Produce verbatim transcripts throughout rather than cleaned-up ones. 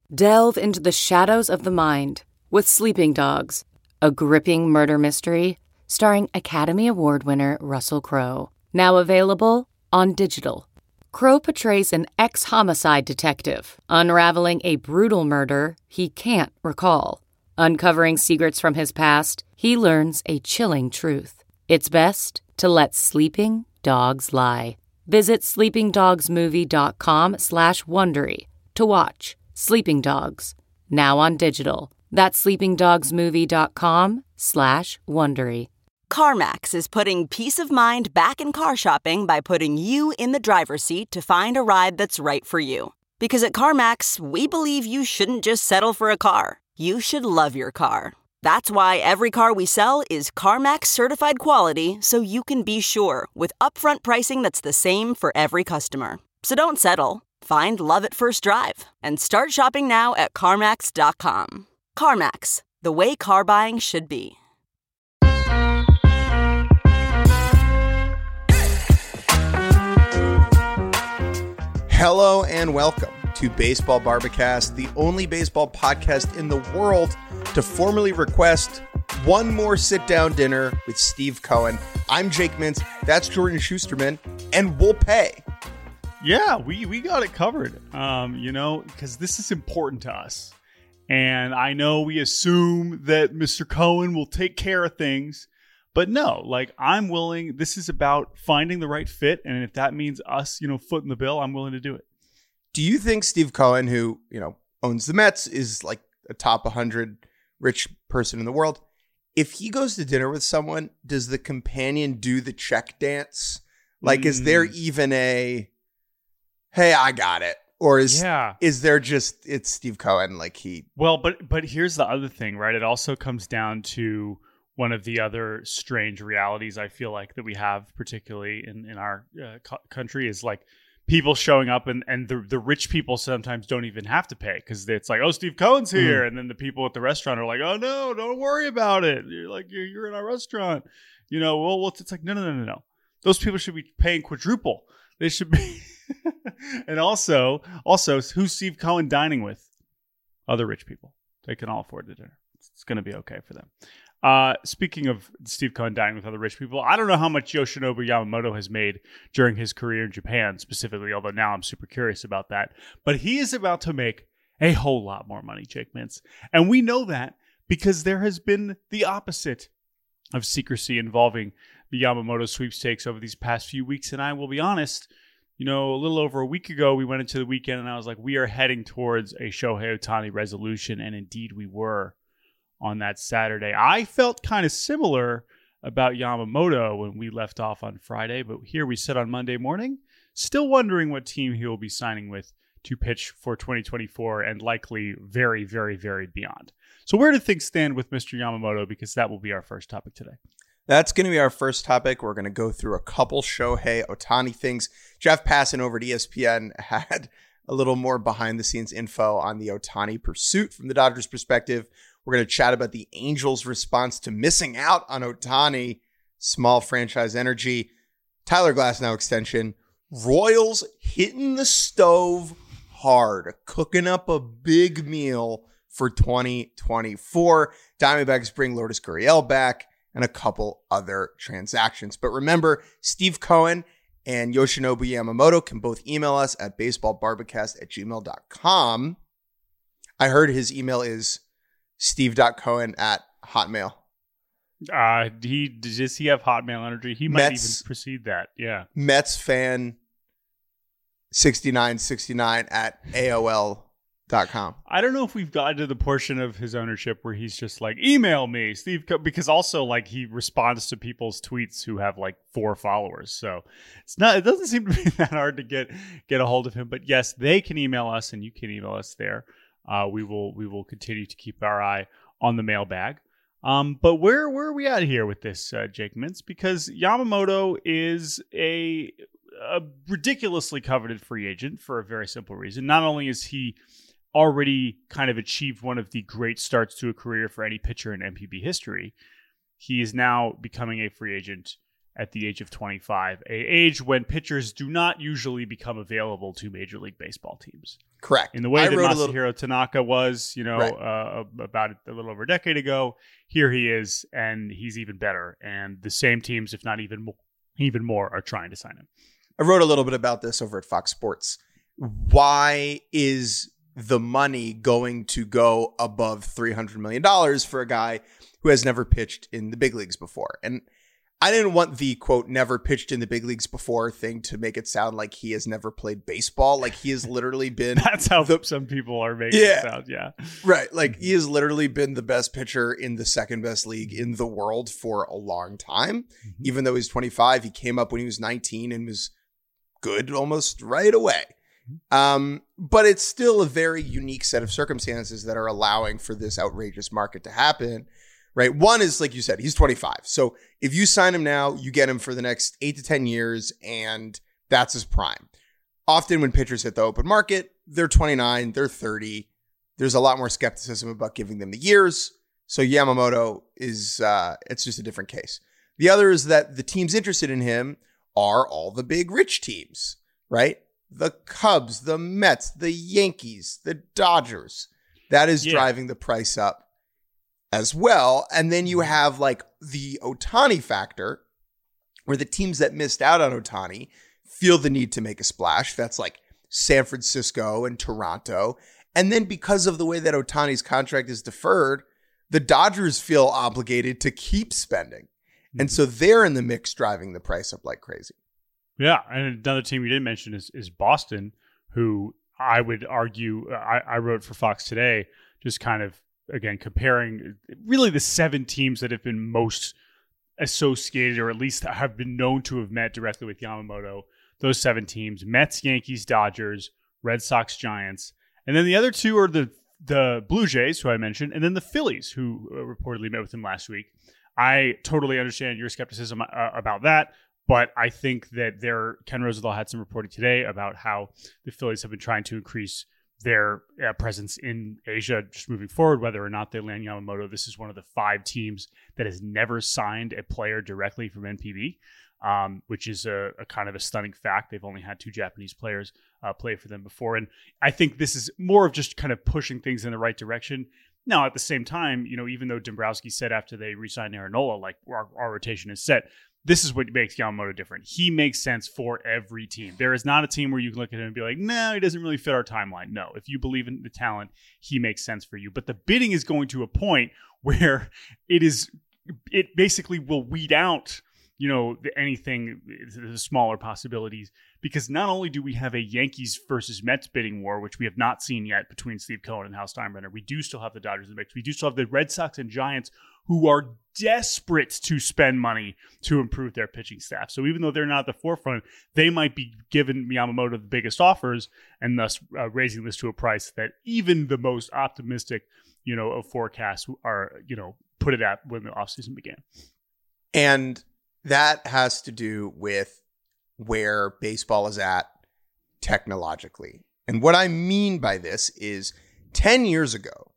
Delve into the shadows of the mind with Sleeping Dogs, a gripping murder mystery starring Academy Award winner Russell Crowe. Now available on digital. Crowe portrays an ex-homicide detective unraveling a brutal murder he can't recall. Uncovering secrets from his past, he learns a chilling truth. It's best to let sleeping dogs lie. Visit sleepingdogsmovie.com slash Wondery to watch Sleeping Dogs, now on digital. That's sleepingdogsmovie.com slash Wondery. CarMax is putting peace of mind back in car shopping by putting you in the driver's seat to find a ride that's right for you. Because at CarMax, we believe you shouldn't just settle for a car. You should love your car. That's why every car we sell is CarMax certified quality, so you can be sure with upfront pricing that's the same for every customer. So don't settle. Find love at first drive and start shopping now at CarMax dot com. CarMax, the way car buying should be. Hello and welcome to Baseball Barbacast, the only baseball podcast in the world to formally request one more sit-down dinner with Steve Cohen. I'm Jake Mintz, that's Jordan Schusterman, and we'll pay. Yeah, we, we got it covered, um, you know, because this is important to us. And I know we assume that Mister Cohen will take care of things, but no, like I'm willing, this is about finding the right fit. And if that means us, you know, footing the bill, I'm willing to do it. Do you think Steve Cohen, who, you know, owns the Mets, is like a top one hundred rich person in the world? If he goes to dinner with someone, does the companion do the check dance? Like, mm. is there even a, hey, I got it? Or is yeah. is there just, it's Steve Cohen, like he... Well, but but here's the other thing, right? It also comes down to one of the other strange realities I feel like that we have, particularly in, in our uh, co- country, is like people showing up and, and the, the rich people sometimes don't even have to pay because it's like, oh, Steve Cohen's here. Mm. And then the people at the restaurant are like, oh, no, don't worry about it. You're like, you're, you're in our restaurant. You know, well, well, it's like, no, no, no, no, no. Those people should be paying quadruple. They should be... And also, also, who's Steve Cohen dining with? Other rich people. They can all afford the dinner. It's going to be okay for them. Uh, speaking of Steve Cohen dining with other rich people, I don't know how much Yoshinobu Yamamoto has made during his career in Japan specifically, although now I'm super curious about that. But he is about to make a whole lot more money, Jake Mintz. And we know that because there has been the opposite of secrecy involving the Yamamoto sweepstakes over these past few weeks. And I will be honest, you know, a little over a week ago, we went into the weekend and I was like, we are heading towards a Shohei Ohtani resolution. And indeed we were on that Saturday. I felt kind of similar about Yamamoto when we left off on Friday, but here we sit on Monday morning, still wondering what team he will be signing with to pitch for twenty twenty-four and likely very, very, very beyond. So where do things stand with Mister Yamamoto? Because that will be our first topic today. That's going to be our first topic. We're going to go through a couple Shohei Ohtani things. Jeff Passan over at E S P N had a little more behind-the-scenes info on the Ohtani pursuit from the Dodgers' perspective. We're going to chat about the Angels' response to missing out on Ohtani, small franchise energy, Tyler Glasnow extension, Royals hitting the stove hard, cooking up a big meal for twenty twenty-four. Diamondbacks bring Lourdes Gurriel back, and a couple other transactions. But remember, Steve Cohen and Yoshinobu Yamamoto can both email us at baseballbarbacast at gmail dot com. I heard his email is steve.cohen at hotmail. Uh, he does he have Hotmail energy? He might Mets, even precede that. Yeah. Mets fan sixty-nine sixty-nine at A O L dot com. I don't know if we've gotten to the portion of his ownership where he's just like, email me, Steve, Co-, because also like he responds to people's tweets who have like four followers. So it's not, it doesn't seem to be that hard to get, get a hold of him, but yes, they can email us and you can email us there. Uh, we will, we will continue to keep our eye on the mailbag. Um, but where, where are we at here with this, uh, Jake Mintz? Because Yamamoto is a, a ridiculously coveted free agent for a very simple reason. Not only is he already kind of achieved one of the great starts to a career for any pitcher in M P B history, he is now becoming a free agent at the age of twenty-five, a age when pitchers do not usually become available to Major League Baseball teams. Correct. In the way I that Masahiro little... Tanaka was, you know, right. uh, about a little over a decade ago, here he is, and he's even better. And the same teams, if not even more, even more, are trying to sign him. I wrote a little bit about this over at Fox Sports. Why is the money going to go above three hundred million dollars for a guy who has never pitched in the big leagues before? And I didn't want the, quote, never pitched in the big leagues before thing to make it sound like he has never played baseball. Like he has literally been. That's how the, some people are making yeah, it sound. Yeah. Right. Like he has literally been the best pitcher in the second best league in the world for a long time. Mm-hmm. Even though he's twenty-five, he came up when he was nineteen and was good almost right away. Um, but it's still a very unique set of circumstances that are allowing for this outrageous market to happen. Right. One is, like you said, he's twenty-five. So if you sign him now, you get him for the next eight to ten years, and that's his prime. Often when pitchers hit the open market, they're twenty-nine, they're thirty. There's a lot more skepticism about giving them the years. So Yamamoto is, uh, it's just a different case. The other is that the teams interested in him are all the big rich teams, right? The Cubs, the Mets, the Yankees, the Dodgers. That is yeah. driving the price up as well. And then you have like the Ohtani factor, where the teams that missed out on Ohtani feel the need to make a splash. That's like San Francisco and Toronto. And then because of the way that Ohtani's contract is deferred, the Dodgers feel obligated to keep spending. Mm-hmm. And so they're in the mix driving the price up like crazy. Yeah. And another team you didn't mention is, is Boston, who I would argue, I, I wrote for Fox Today, just kind of, again, comparing really the seven teams that have been most associated, or at least have been known to have met directly with Yamamoto. Those seven teams: Mets, Yankees, Dodgers, Red Sox, Giants. And then the other two are the the Blue Jays, who I mentioned, and then the Phillies, who uh, reportedly met with him last week. I totally understand your skepticism uh, about that, but I think that there, Ken Rosenthal had some reporting today about how the Phillies have been trying to increase their uh, presence in Asia just moving forward, whether or not they land Yamamoto. This is one of the five teams that has never signed a player directly from N P B, um, which is a, a kind of a stunning fact. They've only had two Japanese players uh, play for them before. And I think this is more of just kind of pushing things in the right direction. Now, at the same time, you know, even though Dombrowski said after they re-signed Aaron Nola, like our, our rotation is set, this is what makes Yamamoto different. He makes sense for every team. There is not a team where you can look at him and be like, no, he doesn't really fit our timeline. No, if you believe in the talent, he makes sense for you. But the bidding is going to a point where it is, it basically will weed out, you know, the, anything, the smaller possibilities, because not only do we have a Yankees versus Mets bidding war, which we have not seen yet between Steve Cohen and Hal Steinbrenner, we do still have the Dodgers in the mix. We do still have the Red Sox and Giants, who are desperate to spend money to improve their pitching staff. So even though they're not at the forefront, they might be giving Yamamoto the biggest offers, and thus uh, raising this to a price that even the most optimistic, you know, of forecasts are, you know, put it at when the offseason began. And that has to do with where baseball is at technologically. And what I mean by this is ten years ago,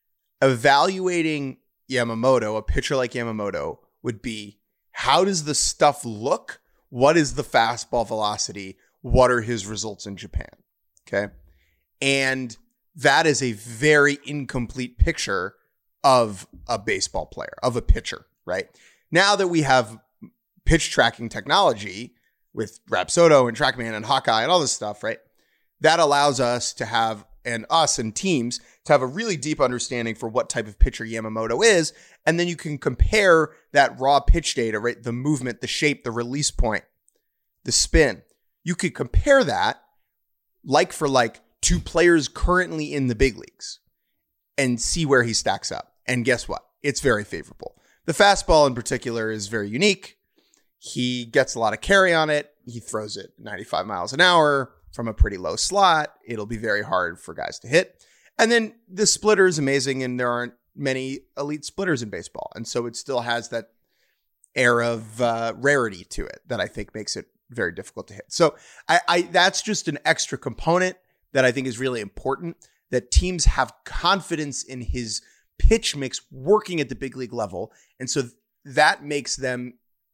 evaluating Yamamoto, a pitcher like Yamamoto, would be, how does the stuff look? What is the fastball velocity? What are his results in Japan? Okay. And that is a very incomplete picture of a baseball player, of a pitcher, right? Now that we have pitch tracking technology with Rapsodo and TrackMan and Hawkeye and all this stuff, right? That allows us to have, and us and teams, to have a really deep understanding for what type of pitcher Yamamoto is. And then you can compare that raw pitch data, right? The movement, the shape, the release point, the spin. You could compare that like for like to players currently in the big leagues and see where he stacks up. And guess what? It's very favorable. The fastball in particular is very unique. He gets a lot of carry on it. He throws it ninety-five miles an hour from a pretty low slot. It'll be very hard for guys to hit. And then the splitter is amazing, and there aren't many elite splitters in baseball. And so it still has that air of uh, rarity to it that I think makes it very difficult to hit. So I, I that's just an extra component that I think is really important, that teams have confidence in his pitch mix working at the big league level. And so that makes them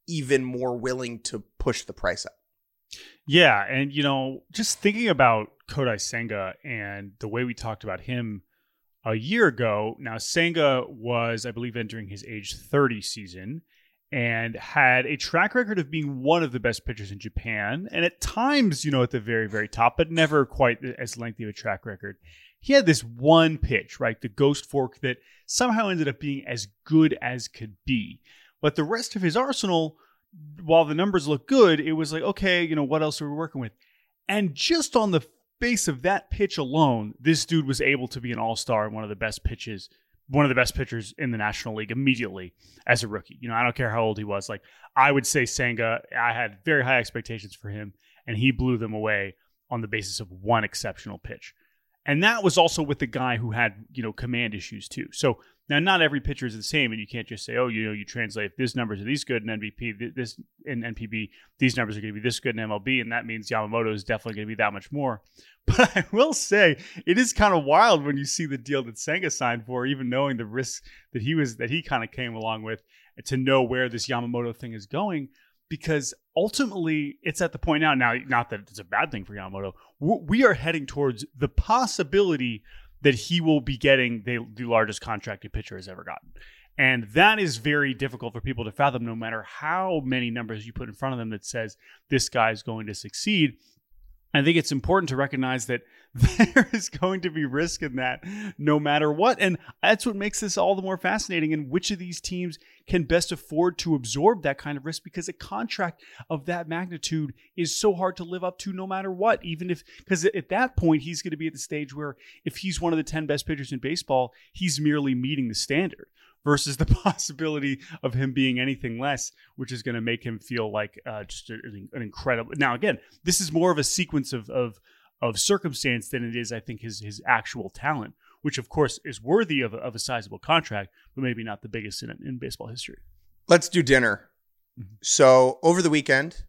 even more willing to push the price up. Yeah, and you know, just thinking about Kodai Senga and the way we talked about him a year ago. Now, Senga was, I believe, entering his age thirty season and had a track record of being one of the best pitchers in Japan, and at times, you know, at the very, very top, but never quite as lengthy of a track record. He had this one pitch, right, the ghost fork, that somehow ended up being as good as could be. But the rest of his arsenal, while the numbers look good, it was like, okay, you know, what else are we working with? And just on the base of that pitch alone, this dude was able to be an all-star and one of the best pitches, one of the best pitchers in the National League immediately as a rookie. You know, I don't care how old he was. Like, I would say Senga, I had very high expectations for him, and he blew them away on the basis of one exceptional pitch. And that was also with the guy who had, you know, command issues too. So now not every pitcher is the same, and you can't just say, oh, you know, you translate this numbers are these good in N B P, this in N P B, these numbers are going to be this good in M L B, and that means Yamamoto is definitely going to be that much more. But I will say it is kind of wild when you see the deal that Senga signed for, even knowing the risks that he was that he kind of came along with, to know where this Yamamoto thing is going. Because ultimately, it's at the point now, now, not that it's a bad thing for Yamamoto, we are heading towards the possibility that he will be getting the, the largest contracted pitcher has ever gotten. And that is very difficult for people to fathom, no matter how many numbers you put in front of them that says this guy is going to succeed. I think it's important to recognize that there is going to be risk in that no matter what. And that's what makes this all the more fascinating, and which of these teams can best afford to absorb that kind of risk, because a contract of that magnitude is so hard to live up to no matter what, even if, because at that point, he's going to be at the stage where if he's one of the ten best pitchers in baseball, he's merely meeting the standard, versus the possibility of him being anything less, which is going to make him feel like uh, just a, an incredible. Now, again, this is more of a sequence of, of of circumstance than it is, I think, his his actual talent, which, of course, is worthy of a, of a sizable contract, but maybe not the biggest in, in baseball history. Let's do dinner. Mm-hmm. So over the weekend,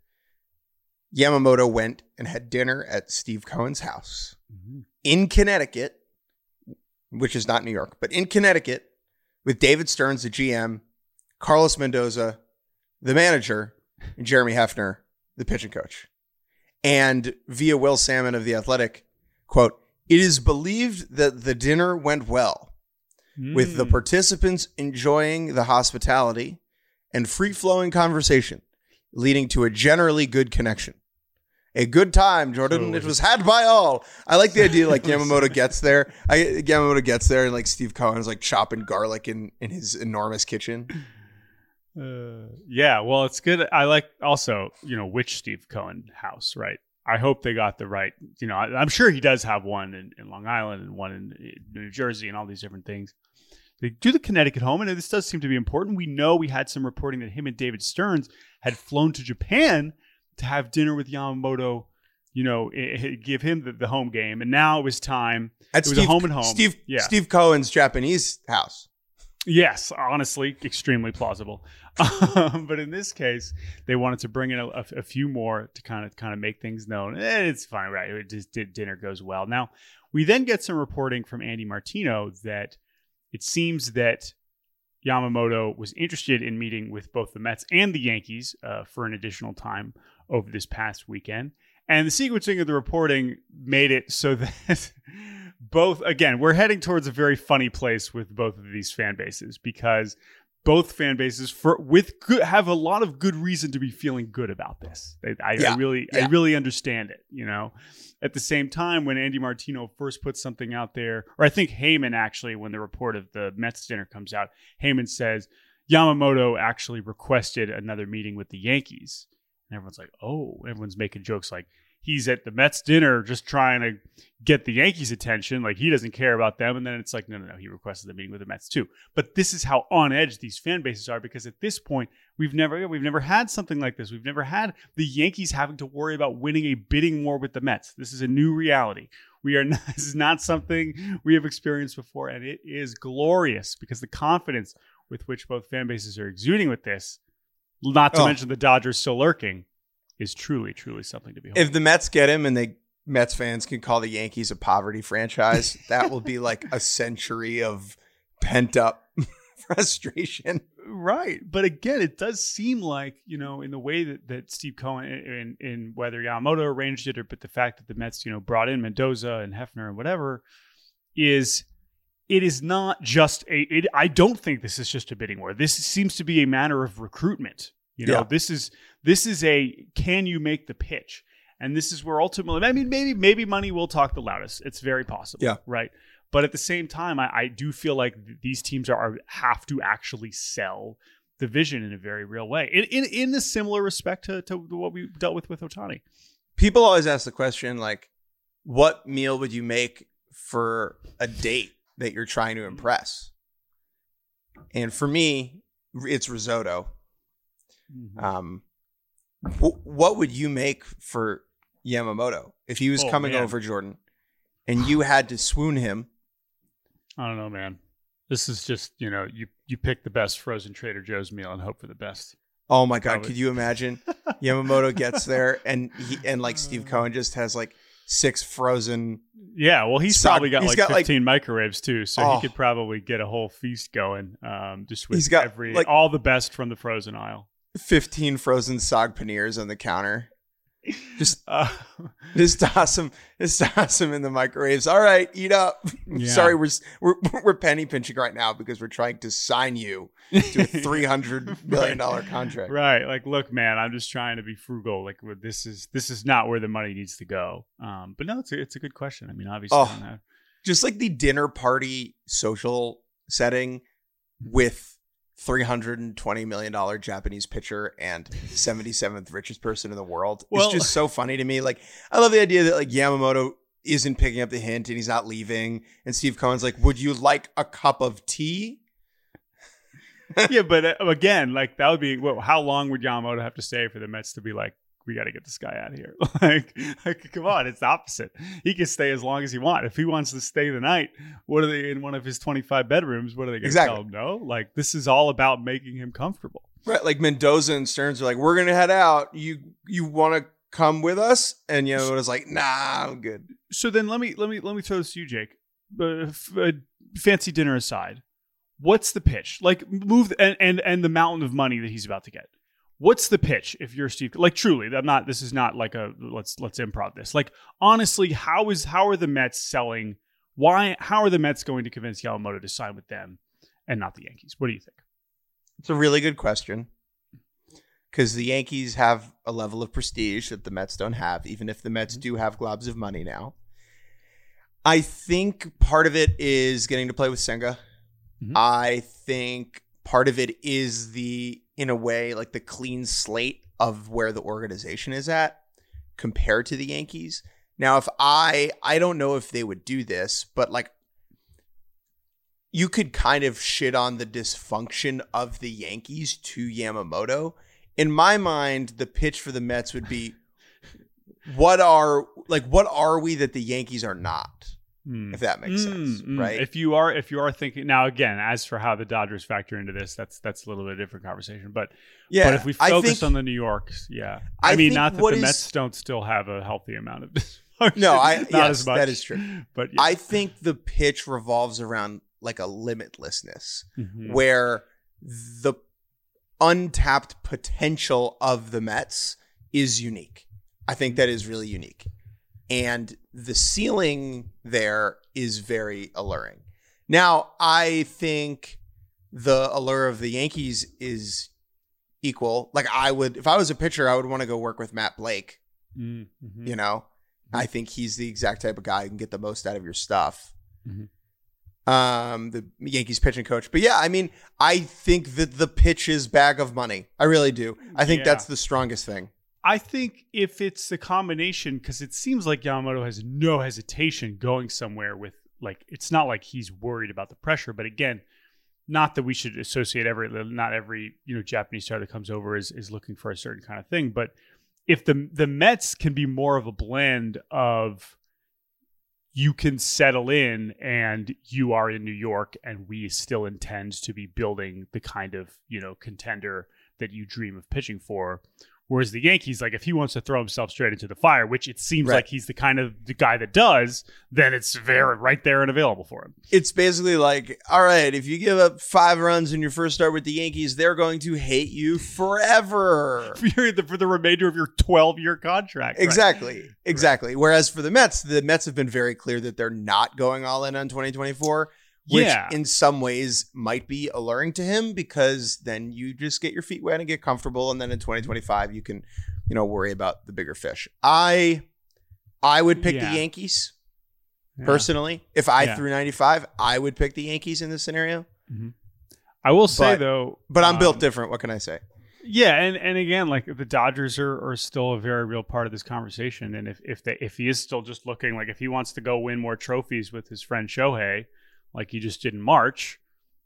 Yamamoto went and had dinner at Steve Cohen's house mm-hmm. in Connecticut, which is not New York, but in Connecticut, with David Stearns, the G M, Carlos Mendoza, the manager, and Jeremy Hefner, the pitching coach. And via Will Salmon of The Athletic, quote, "It is believed that the dinner went well, mm. with the participants enjoying the hospitality and free-flowing conversation, leading to a generally good connection. A good time, Jordan. So, it was had by all." I like the idea, like Yamamoto gets there. I Yamamoto gets there, and like Steve Cohen's like chopping garlic in, in his enormous kitchen. Uh, yeah, well, it's good. I like also, you know, which Steve Cohen house, right? I hope they got the right, you know, I, I'm sure he does have one in, in Long Island and one in, in New Jersey and all these different things. They do the Connecticut home, and this does seem to be important. We know we had some reporting that him and David Stearns had flown to Japan to have dinner with Yamamoto, you know, it, it, give him the, the home game. And now it was time. At it was Steve, a home and home. Steve, yeah. Steve Cohen's Japanese house. Yes, honestly, extremely plausible. Um, but in this case, they wanted to bring in a, a, a few more to kind of kind of make things known. Eh, it's fine, right? It just did, dinner goes well. Now, we then get some reporting from Andy Martino that it seems that Yamamoto was interested in meeting with both the Mets and the Yankees uh, for an additional time over this past weekend. And the sequencing of the reporting made it so that both, again, we're heading towards a very funny place with both of these fan bases, because both fan bases for with good, have a lot of good reason to be feeling good about this. I, I, yeah. I really, yeah. I really understand it. You know, at the same time, when Andy Martino first put something out there, or I think Heyman actually, when the report of the Mets dinner comes out, Heyman says Yamamoto actually requested another meeting with the Yankees. And everyone's like, oh, everyone's making jokes like he's at the Mets dinner just trying to get the Yankees' attention. Like he doesn't care about them. And then it's like, no, no, no, he requested the meeting with the Mets too. But this is how on edge these fan bases are, because at this point, we've never we've never had something like this. We've never had the Yankees having to worry about winning a bidding war with the Mets. This is a new reality. We are not, this is not something we have experienced before, and it is glorious because the confidence with which both fan bases are exuding with this, not to oh. mention the Dodgers still lurking, is truly, truly something to behold. If the Mets get him and they Mets fans can call the Yankees a poverty franchise, that will be like a century of pent up frustration. right. But again, it does seem like, you know, in the way that, that Steve Cohen, in, in whether Yamamoto arranged it or, but the fact that the Mets, you know, brought in Mendoza and Hefner and whatever, is it is not just a, it, I don't think this is just a bidding war. This seems to be a matter of recruitment. You know, yeah. this is, this is a, can you make the pitch? And this is where ultimately, I mean, maybe, maybe money will talk the loudest. It's very possible. Yeah. Right. But at the same time, I, I do feel like th- these teams are, are have to actually sell the vision in a very real way, in in, in a similar respect to, to what we dealt with with Ohtani. People always ask the question, like, what meal would you make for a date that you're trying to impress? And for me, it's risotto. Mm-hmm. Um, wh- what would you make for Yamamoto if he was oh, coming man. over, Jordan, and you had to swoon him? I don't know, man. This is just, you know, you, you pick the best frozen Trader Joe's meal and hope for the best. Oh my God. Probably. Could you imagine Yamamoto gets there and he, and like Steve Cohen just has like six frozen. Yeah. Well, he's Sog- probably got he's like got, fifteen like, microwaves too. So oh, he could probably get a whole feast going. Um, just with he's got every, like all the best from the frozen aisle. fifteen frozen sog paneers on the counter. Just, uh, just toss them, just toss them in the microwaves. All right, eat up. Yeah. Sorry, we're, we're we're penny pinching right now because we're trying to sign you to a three hundred million dollar right. contract. Right. Like, look, man, I'm just trying to be frugal. Like, this is this is not where the money needs to go. Um, but no, it's a, it's a good question. I mean, obviously, oh, on that. Just like the dinner party social setting with three hundred twenty million dollars Japanese pitcher and seventy-seventh richest person in the world. Well, it's just so funny to me. Like, I love the idea that like Yamamoto isn't picking up the hint and he's not leaving. And Steve Cohen's like, would you like a cup of tea? Yeah, but uh, again, like that would be, well, how long would Yamamoto have to stay for the Mets to be like, we got to get this guy out of here? like, like, come on, it's the opposite. He can stay as long as he wants. If he wants to stay the night, what are they in one of his twenty-five bedrooms? What are they going to exactly. tell him? No, like this is all about making him comfortable. Right. Like Mendoza and Stearns are like, we're going to head out. You, you want to come with us? And Yamamoto's like, nah, I'm good. So then let me, let me, let me throw this to you, Jake. Uh, f- uh, fancy dinner aside, what's the pitch? Like move and, and, and the mountain of money that he's about to get. What's the pitch if you're Steve? Like truly, I'm not. This is not like a let's let's improv this. Like honestly, how is how are the Mets selling? Why? How are the Mets going to convince Yamamoto to sign with them and not the Yankees? What do you think? It's a really good question because the Yankees have a level of prestige that the Mets don't have, even if the Mets do have globs of money now. I think part of it is getting to play with Senga. Mm-hmm. I think part of it is the, in a way, like the clean slate of where the organization is at compared to the Yankees. Now, if I, I don't know if they would do this, but like you could kind of shit on the dysfunction of the Yankees to Yamamoto. In my mind, the pitch for the Mets would be, what are, like, what are we that the Yankees are not? Mm. If that makes mm, sense, mm. right? If you are, if you are thinking now, again, as for how the Dodgers factor into this, that's that's a little bit different conversation. But yeah, but if we focus think, on the New Yorks, yeah, I, I mean, not that the is, Mets don't still have a healthy amount of dysfunction. No, I not yes, as much. That is true. But yeah. I think the pitch revolves around like a limitlessness, mm-hmm. where the untapped potential of the Mets is unique. I think that is really unique. And the ceiling there is very alluring. Now, I think the allure of the Yankees is equal. Like I would, if I was a pitcher, I would want to go work with Matt Blake. Mm-hmm. You know, mm-hmm. I think he's the exact type of guy who can get the most out of your stuff. Mm-hmm. Um, the Yankees pitching coach. But yeah, I mean, I think that the pitch is bag of money. I really do. I think yeah. that's the strongest thing. I think if it's a combination, because it seems like Yamamoto has no hesitation going somewhere with, like, it's not like he's worried about the pressure. But again, not that we should associate every, not every, you know, Japanese star that comes over is, is looking for a certain kind of thing. But if the the Mets can be more of a blend of you can settle in and you are in New York and we still intend to be building the kind of, you know, contender that you dream of pitching for, Whereas the Yankees, like if he wants to throw himself straight into the fire, which it seems Right. like he's the kind of the guy that does, then it's very right there and available for him. It's basically like, all right, if you give up five runs in your first start with the Yankees, they're going to hate you forever. For the, for the remainder of your twelve-year contract. Right? Exactly. Exactly. Whereas for the Mets, the Mets have been very clear that they're not going all in on twenty twenty-four, which Yeah. in some ways might be alluring to him because then you just get your feet wet and get comfortable. And then in twenty twenty-five, you can, you know, worry about the bigger fish. I, I would pick Yeah. the Yankees Yeah. personally. If I Yeah. threw ninety-five, I would pick the Yankees in this scenario. I will say, But- though. But I'm um, built different. What can I say? Yeah, and, and again, like the Dodgers are, are still a very real part of this conversation. And if if they if he is still just looking like if he wants to go win more trophies with his friend Shohei, like he just did in March,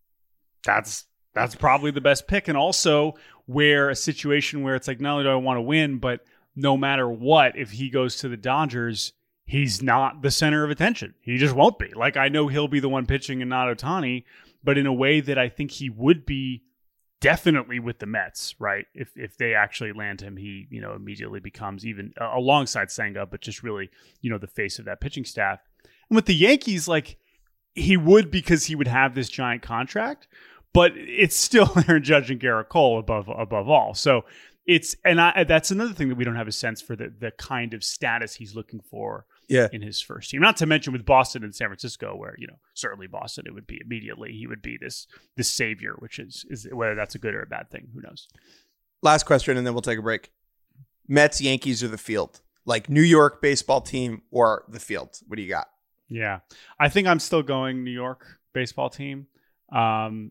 that's that's probably the best pick. And also where a situation where it's like not only do I want to win, but no matter what, if he goes to the Dodgers, he's not the center of attention. He just won't be. Like I know he'll be the one pitching and not Ohtani, but in a way that I think he would be definitely with the Mets, right? If if they actually land him, he, you know, immediately becomes even uh, alongside Senga, but just really, you know, the face of that pitching staff. And with the Yankees, like he would because he would have this giant contract, but it's still Aaron Judge and Garrett Cole above above all. So it's and I that's another thing that we don't have a sense for the the kind of status he's looking for Yeah. in his first team. Not to mention with Boston and San Francisco, where, you know, certainly Boston, it would be immediately, he would be this this savior, which is, is whether that's a good or a bad thing, who knows? Last question, and then we'll take a break. Mets, Yankees, or the field? Like New York baseball team or the field? What do you got? Yeah. I think I'm still going New York baseball team. Um,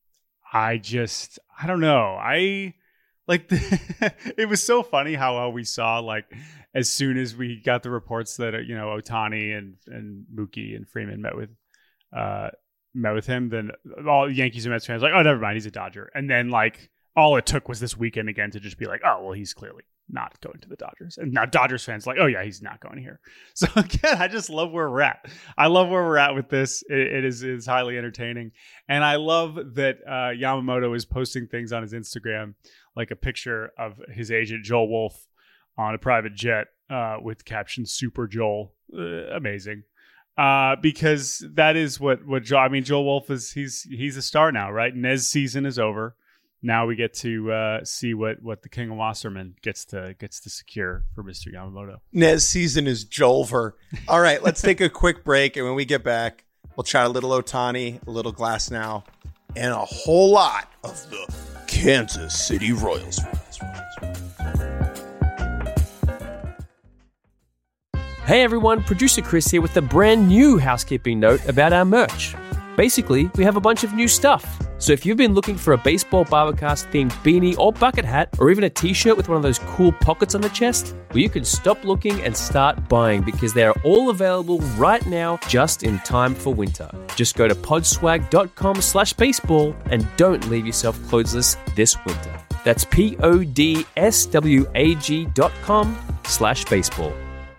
I just, I don't know. I like, the, it was so funny how uh, we saw like, as soon as we got the reports that, uh, you know, Ohtani and, and Mookie and Freeman met with, uh, met with him, then all Yankees and Mets fans were like, oh, never mind, he's a Dodger. And then like all it took was this weekend again to just be like, oh, well, he's clearly not going to the Dodgers. And now Dodgers fans like, oh yeah, he's not going here. So again, I just love where we're at. I love where we're at with this. It, it is is highly entertaining. And I love that uh, Yamamoto is posting things on his Instagram, like a picture of his agent, Joel Wolf, on a private jet uh, with caption Super Joel. Uh, amazing. Uh, because that is what, what Joel, I mean, Joel Wolf is, he's, he's a star now, right? Nez season is over. Now we get to uh, see what, what the King of Wasserman gets to gets to secure for Mister Yamamoto. Nez season is Jolver. All right, let's take a quick break. And when we get back, we'll chat a little Ohtani, a little Glass Now, and a whole lot of the Kansas City Royals. Hey everyone, producer Chris here with a brand new housekeeping note about our merch. Basically, we have a bunch of new stuff. So if you've been looking for a baseball Barbercast themed beanie or bucket hat, or even a t-shirt with one of those cool pockets on the chest, well, you can stop looking and start buying because they are all available right now just in time for winter. Just go to podswag.com slash baseball and don't leave yourself clothesless this winter. That's P-O-D-S-W-A-G dot com slash baseball.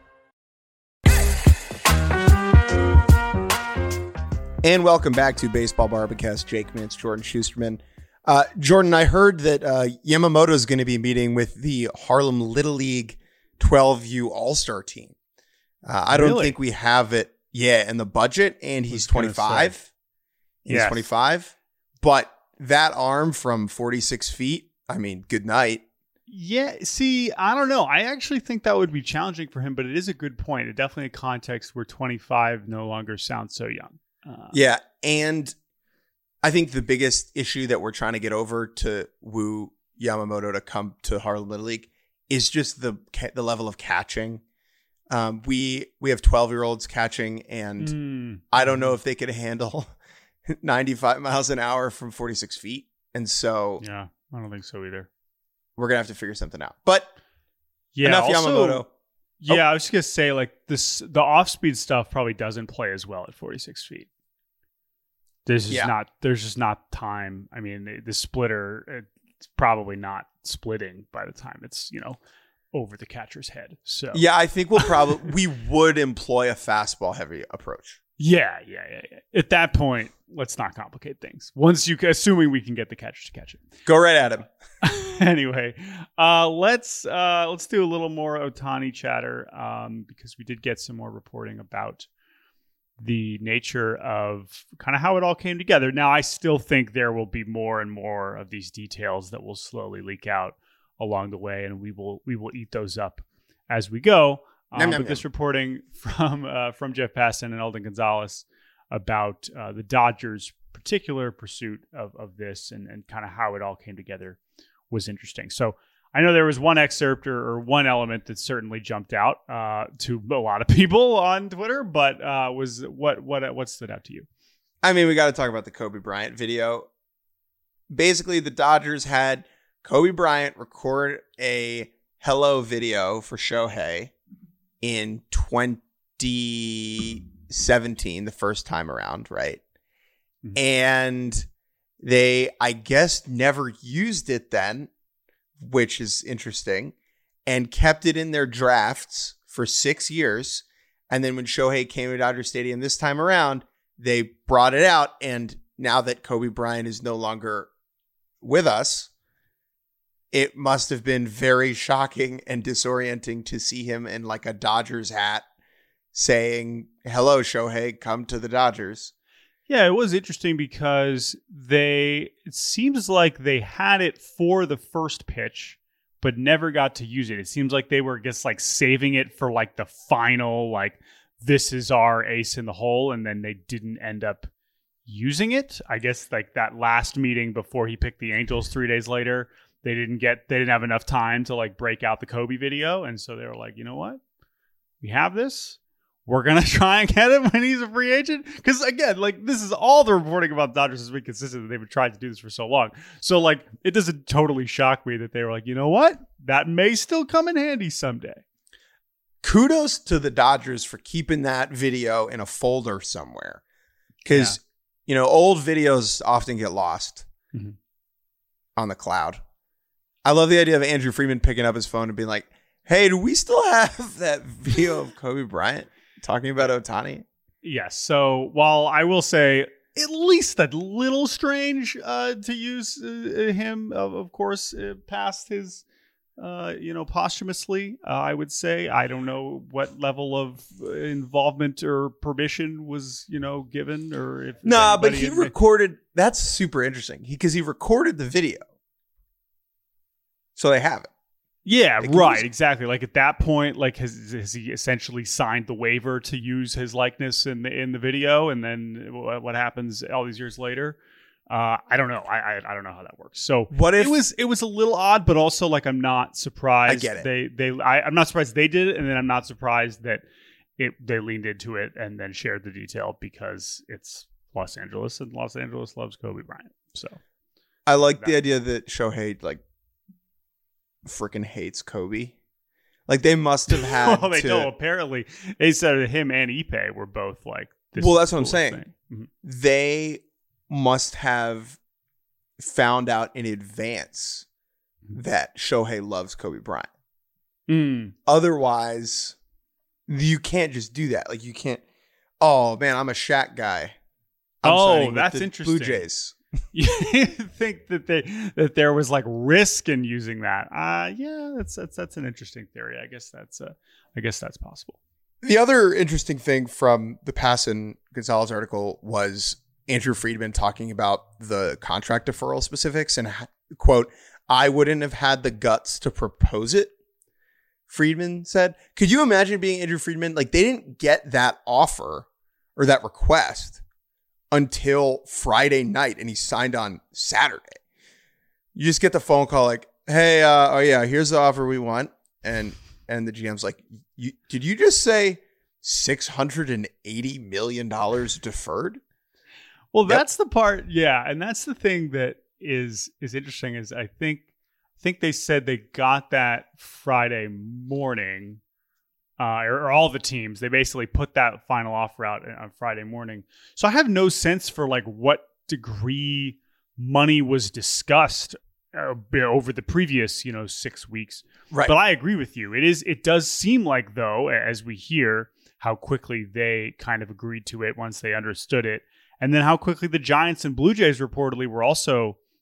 And welcome back to Baseball Barbacast. Jake Mintz, Jordan Schusterman. Uh, Jordan, I heard that uh, Yamamoto is going to be meeting with the Harlem Little League twelve U All-Star team. Uh, I don't Really? think we have it, yeah, in the budget, and he's was gonna twenty-five. say. He's Yes. twenty-five. But that arm from forty-six feet, I mean, good night. Yeah, see, I don't know. I actually think that would be challenging for him, but it is a good point. It definitely a context where twenty-five no longer sounds so young. Uh, Yeah, and I think the biggest issue that we're trying to get over to woo Yamamoto to come to Harlem Little League is just the ca- the level of catching. Um, we we have twelve year olds catching, and mm, I don't know if they could handle ninety-five miles an hour from forty-six feet, and so yeah, I don't think so either. we're gonna have to figure something out. But Yeah, enough also, Yamamoto. Yeah, I was just gonna say like this, the off-speed stuff probably doesn't play as well at forty-six feet. There's just Yeah. not. There's just not time. I mean, the, the splitter, it's probably not splitting by the time it's, you know, over the catcher's head. So Yeah, I think we'll probably we would employ a fastball heavy approach. yeah, yeah, yeah, yeah. At that point, let's not complicate things. Once you, assuming we can get the catcher to catch it. Go right at him. Anyway, uh, let's uh, let's do a little more Ohtani chatter um, because we did get some more reporting about the nature of kind of how it all came together. Now, I still think there will be more and more of these details that will slowly leak out along the way, and we will we will eat those up as we go. Um, nom, but nom, this nom. reporting from uh, from Jeff Passan and Eldon Gonzalez about uh, the Dodgers' particular pursuit of, of this and, and kind of how it all came together was interesting. So I know there was one excerpt or, or one element that certainly jumped out uh, to a lot of people on Twitter, but uh, was what what what stood out to you? I mean, we got to talk about the Kobe Bryant video. Basically, the Dodgers had Kobe Bryant record a hello video for Shohei in twenty seventeen, the first time around, right? Mm-hmm. And they, I guess, never used it then, which is interesting, and kept it in their drafts for six years. And then when Shohei came to Dodger Stadium this time around, they brought it out. And now that Kobe Bryant is no longer with us, it must have been very shocking and disorienting to see him in like a Dodgers hat saying, hello, Shohei, come to the Dodgers. Yeah, it was interesting because they, it seems like they had it for the first pitch, but never got to use it. It seems like they were just like saving it for like the final, like this is our ace in the hole. And then they didn't end up using it. I guess like that last meeting before he picked the Angels three days later, they didn't get, they didn't have enough time to like break out the Kobe video. And so they were like, you know what? We have this. We're going to try and get him when he's a free agent. Because, again, like, this is all the reporting about the Dodgers has been consistent that they've been trying to do this for so long. So, like, it doesn't totally shock me that they were like, you know what? That may still come in handy someday. Kudos to the Dodgers for keeping that video in a folder somewhere. Because, yeah. you know, old videos often get lost mm-hmm. on the cloud. I love the idea of Andrew Friedman picking up his phone and being like, hey, do we still have that video of Kobe Bryant talking about Ohtani? Yes. So while I will say at least a little strange uh, to use uh, him, of, of course, uh, past his, uh, you know, posthumously, uh, I would say. I don't know what level of involvement or permission was, you know, given or if. Nah, but he recorded. That's super interesting because he, he recorded the video. So they have it. Yeah, right, exactly. Like at that point, like has, has he essentially signed the waiver to use his likeness in the in the video, and then what happens all these years later? Uh, I don't know. I, I I don't know how that works. So what if it was it was a little odd, but also like I'm not surprised. I get it. They they I, I'm not surprised they did it, and then I'm not surprised that it they leaned into it and then shared the detail because it's Los Angeles and Los Angeles loves Kobe Bryant. So I like that. The idea that Shohei like. Freaking hates Kobe. Like they must have had. Well, they to... know. Apparently, they said that him and Ipe were both like. This well, that's what I'm saying. Mm-hmm. They must have found out in advance that Shohei loves Kobe Bryant. Mm. Otherwise, you can't just do that. Like you can't. Oh man, I'm a Shaq guy. I'm oh, that's interesting. Blue Jays. You think that they that there was like risk in using that? Uh yeah, that's that's that's an interesting theory. I guess that's uh, I guess that's possible. The other interesting thing from the Passan Gonzalez article was Andrew Friedman talking about the contract deferral specifics and quote, "I wouldn't have had the guts to propose it." Friedman said, "Could you imagine being Andrew Friedman? Like they didn't get that offer or that request until Friday night, and he signed on Saturday. You just get the phone call like, hey, uh, oh yeah, here's the offer we want. And and the G M's like, you, did you just say six hundred eighty million dollars deferred? Well, that's yep. the part. Yeah. And that's the thing that is is interesting is I think I think they said they got that Friday morning. Uh, or, or all the teams, they basically put that final offer out on Friday morning. So I have no sense for like what degree money was discussed uh, over the previous, you know, six weeks. Right. But I agree with you. It is. It does seem like, though, as we hear how quickly they kind of agreed to it once they understood it, and then how quickly the Giants and Blue Jays reportedly were also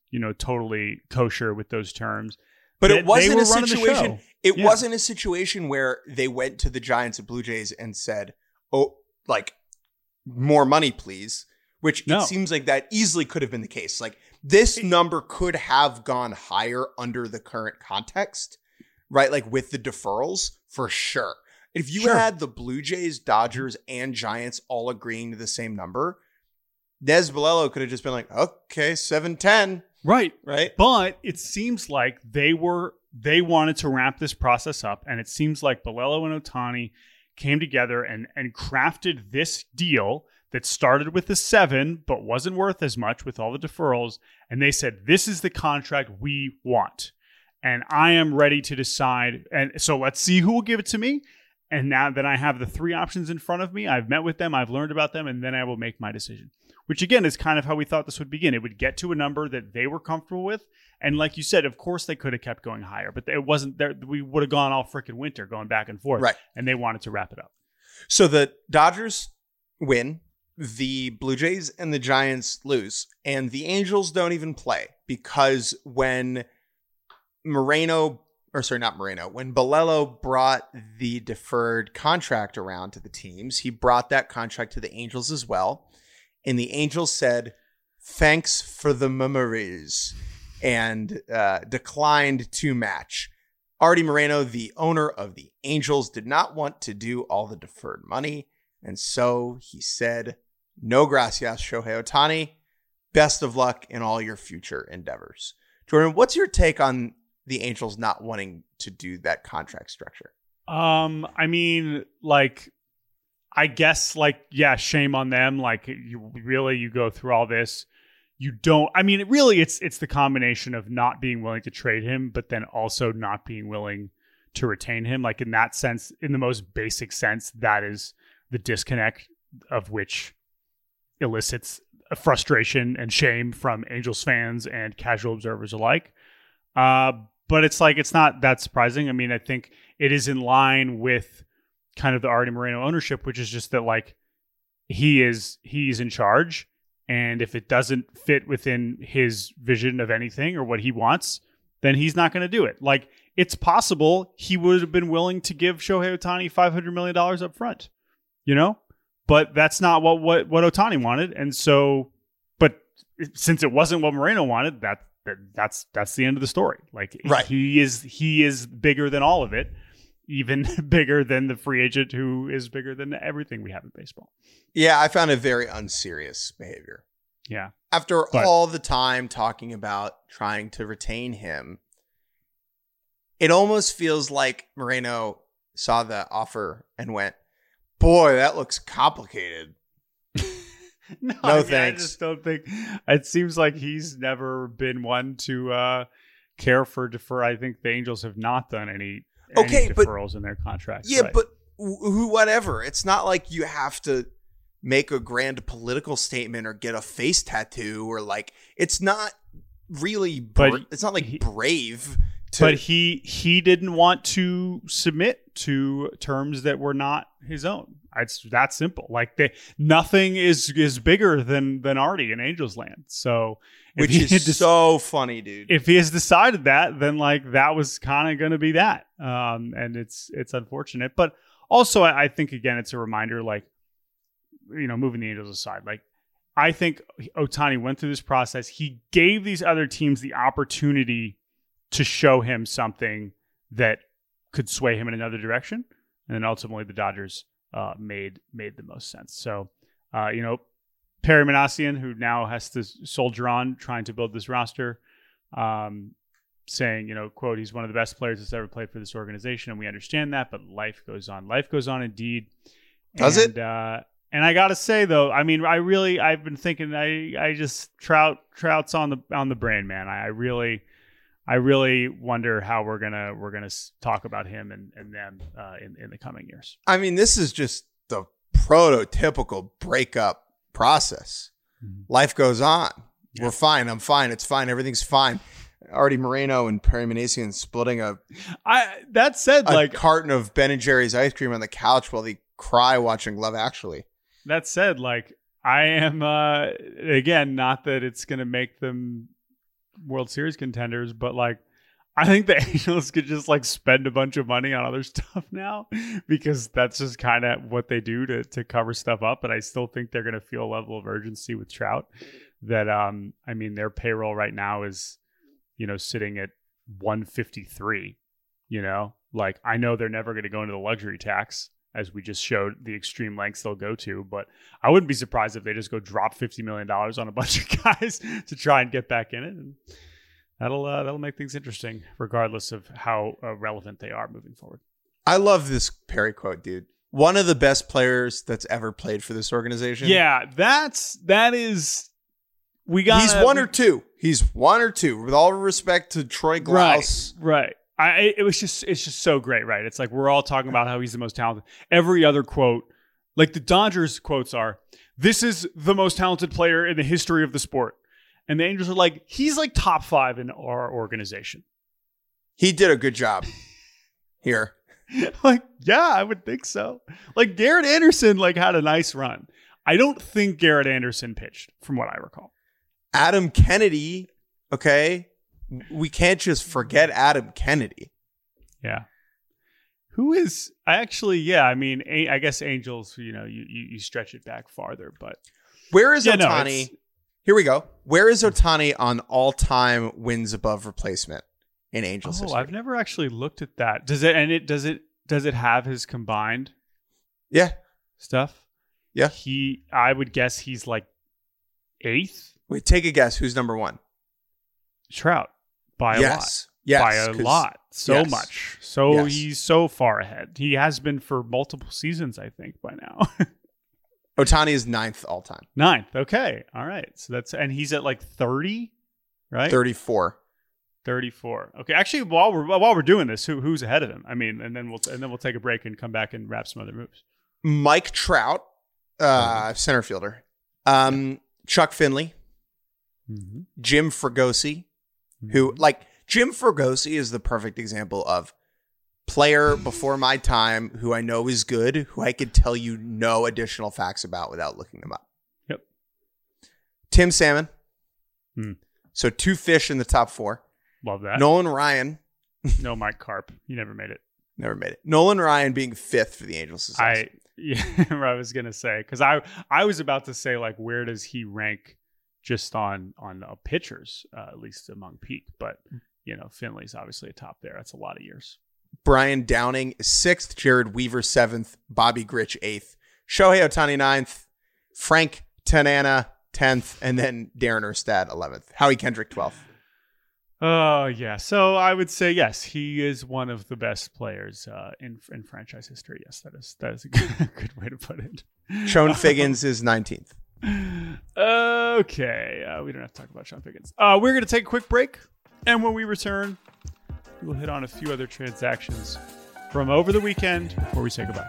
you know, totally kosher with those terms. But they, it wasn't a a situation. It yeah. wasn't a situation where they went to the Giants and Blue Jays and said, "Oh, like more money, please." Which no. it seems like that easily could have been the case. Like this number could have gone higher under the current context, right? Like with the deferrals, for sure. If you sure. had the Blue Jays, Dodgers, and Giants all agreeing to the same number, Des Bellello could have just been like, "Okay, seven ten." Right. Right. But it seems like they were they wanted to wrap this process up. And it seems like Bellello and Ohtani came together and, and crafted this deal that started with the seven, but wasn't worth as much with all the deferrals. And they said, this is the contract we want. And I am ready to decide. And so let's see who will give it to me. And now that I have the three options in front of me, I've met with them, I've learned about them, and then I will make my decision. Which, again, is kind of how we thought this would begin. It would get to a number that they were comfortable with. And like you said, of course, they could have kept going higher. But it wasn't there. We would have gone all freaking winter going back and forth. Right. And they wanted to wrap it up. So the Dodgers win. The Blue Jays and the Giants lose. And the Angels don't even play. Because when Moreno... Or sorry, not Moreno. When Bellello brought the deferred contract around to the teams, he brought that contract to the Angels as well. And the Angels said, "Thanks for the memories," and uh, declined to match. Artie Moreno, the owner of the Angels, did not want to do all the deferred money. And so he said, "No gracias, Shohei Ohtani. Best of luck in all your future endeavors." Jordan, what's your take on the Angels not wanting to do that contract structure? Um, I mean, like, I guess, like, yeah, shame on them. Like, you really, you go through all this. You don't, I mean, it really, it's it's the combination of not being willing to trade him, but then also not being willing to retain him. Like, in that sense, in the most basic sense, that is the disconnect of which elicits a frustration and shame from Angels fans and casual observers alike. Uh, but it's like, it's not that surprising. I mean, I think it is in line with kind of the Artie Moreno ownership, which is just that, like, he is, he's in charge. And if it doesn't fit within his vision of anything or what he wants, then he's not going to do it. Like, it's possible he would have been willing to give Shohei Ohtani five hundred million dollars up front, you know, but that's not what, what, what Ohtani wanted. And so, but since it wasn't what Moreno wanted, that, that that's, that's the end of the story. Like, right. he is, he is bigger than all of it, even bigger than the free agent who is bigger than everything we have in baseball. Yeah, I found it very unserious behavior. Yeah. After but, all the time talking about trying to retain him, it almost feels like Moreno saw the offer and went, "Boy, that looks complicated." no, no I mean, thanks. I just don't think it seems like he's never been one to uh, care for defer. I think the Angels have not done any, okay, any but, deferrals in their contracts. Yeah, right? but who, whatever. It's not like you have to make a grand political statement or get a face tattoo or like, it's not really, bra- but it's not like he, brave. To- but he he didn't want to submit to terms that were not his own. It's that simple. Like, they, nothing is is bigger than than Artie in Angels land. So, which is des- so funny, dude. If he has decided that, then like that was kind of going to be that. Um, and it's it's unfortunate, but also I, I think again it's a reminder, like, you know, moving the Angels aside, like, I think Ohtani went through this process. He gave these other teams the opportunity to show him something that could sway him in another direction. And then ultimately the Dodgers uh, made made the most sense. So, uh, you know, Perry Minasian, who now has to soldier on trying to build this roster, um, saying, you know, quote, "He's one of the best players that's ever played for this organization. And we understand that, but life goes on. Life goes on indeed." Does and, it? Uh, and I got to say, though, I mean, I really, I've been thinking, I, I just, Trout, Trout's on the, on the brain, man. I, I really, I really wonder how we're going to, we're going to talk about him and, and them uh, in, in the coming years. I mean, this is just the prototypical breakup process. Mm-hmm. Life goes on. Yeah. We're fine. I'm fine. It's fine. Everything's fine. Artie Moreno and Perry Minasian splitting a, I, that said, a like carton of Ben and Jerry's ice cream on the couch while they cry watching Love Actually. That said, like, I am, uh, again, not that it's going to make them World Series contenders, but like, I think the Angels could just like spend a bunch of money on other stuff now because that's just kind of what they do to to cover stuff up. But I still think they're going to feel a level of urgency with Trout that, um, I mean, their payroll right now is, you know, sitting at one fifty-three, you know, like I know they're never going to go into the luxury tax as we just showed the extreme lengths they'll go to, but I wouldn't be surprised if they just go drop fifty million dollars on a bunch of guys to try and get back in it. And That'll uh, that'll make things interesting, regardless of how uh, relevant they are moving forward. I love this Perry quote, dude. One of the best players that's ever played for this organization. Yeah, that's that is. We got. He's one or two. He's one or two. With all respect to Troy Glaus, right? Right. I. It was just. It's just so great, right? It's like we're all talking about how he's the most talented. Every other quote, like the Dodgers quotes are, "This is the most talented player in the history of the sport." And the Angels are like, he's like top five in our organization. He did a good job here. Like, yeah, I would think so. Like Garrett Anderson like had a nice run. I don't think Garrett Anderson pitched from what I recall. Adam Kennedy. Okay. We can't just forget Adam Kennedy. Yeah. Who is I actually, yeah, I mean, I guess Angels, you know, you, you, you stretch it back farther, but where is yeah, Ohtani? No, Here we go. Where is Ohtani on all-time wins above replacement in Angels oh, history? I've never actually looked at that. Does it and it does it does it have his combined Yeah. stuff? Yeah. He I would guess he's like eighth. Wait, take a guess. Who's number one? Trout. By a yes. lot. Yes. By a lot. So yes. much. So Yes. he's so far ahead. He has been for multiple seasons, I think, by now. Ohtani is ninth all-time. Ninth. Okay. All right. So that's and he's at like thirty, right? thirty-four. thirty-four. Okay. Actually, while we're while we're doing this, who who's ahead of him? I mean, and then we'll and then we'll take a break and come back and wrap some other moves. Mike Trout, uh, center fielder. Um, Chuck Finley. Mm-hmm. Jim Fregosi, Mm-hmm. who like Jim Fregosi is the perfect example of player before my time who I know is good, who I could tell you no additional facts about without looking them up. Yep. Tim Salmon. Hmm. So two fish in the top four. Love that. Nolan Ryan. No Mike Carp. He never made it. Never made it. Nolan Ryan being fifth for the Angels. Is awesome. I yeah, I was gonna say because I I was about to say like where does he rank just on on uh, pitchers uh, at least among peak, but you know Finley's obviously a top there. That's a lot of years. Brian Downing is sixth, Jared Weaver seventh, Bobby Grich eighth, Shohei Ohtani ninth, Frank Tanana tenth, and then Darren Erstad eleventh, Howie Kendrick twelfth. Oh, uh, yeah. So I would say, yes, he is one of the best players uh, in in franchise history. Yes, that is that is a good, good way to put it. Sean Figgins is nineteenth. Okay. Uh, we don't have to talk about Sean Figgins. Uh, we're going to take a quick break. And when we return, we'll hit on a few other transactions from over the weekend before we say goodbye.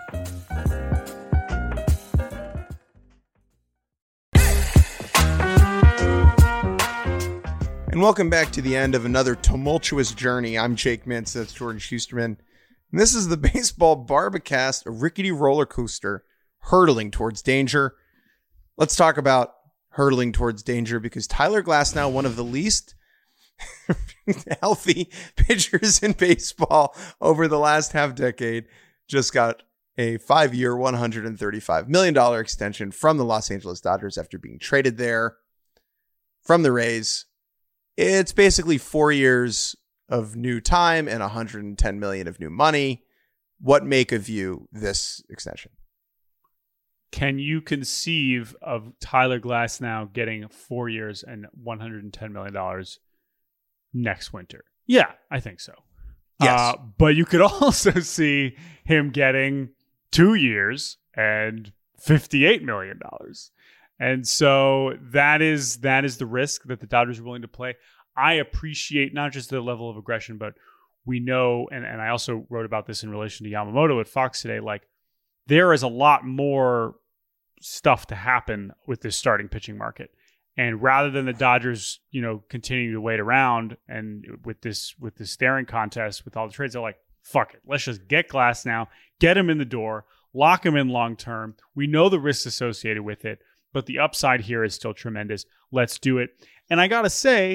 And welcome back to the end of another tumultuous journey. I'm Jake Mintz. That's Jordan Schusterman. And this is the Baseball Barbacast, a rickety roller coaster hurtling towards danger. Let's talk about hurtling towards danger because Tyler Glasnow, one of the least healthy pitchers in baseball over the last half decade, just got a five-year, one hundred thirty-five million dollars extension from the Los Angeles Dodgers after being traded there from the Rays. It's basically four years of new time and one hundred ten million dollars of new money. What make of you this extension? Can you conceive of Tyler Glasnow getting four years and one hundred ten million dollars next winter? Yeah, I think so. Yes. Uh, but you could also see him getting two years and fifty-eight million dollars. And so that is that is the risk that the Dodgers are willing to play. I appreciate not just the level of aggression, but we know, and, and I also wrote about this in relation to Yamamoto at Fox today, like there is a lot more stuff to happen with this starting pitching market. And rather than the Dodgers, you know, continuing to wait around and with this with this staring contest with all the trades, they're like, fuck it. Let's just get Glasnow, get him in the door, lock him in long term. We know the risks associated with it, but the upside here is still tremendous. Let's do it. And I got to say,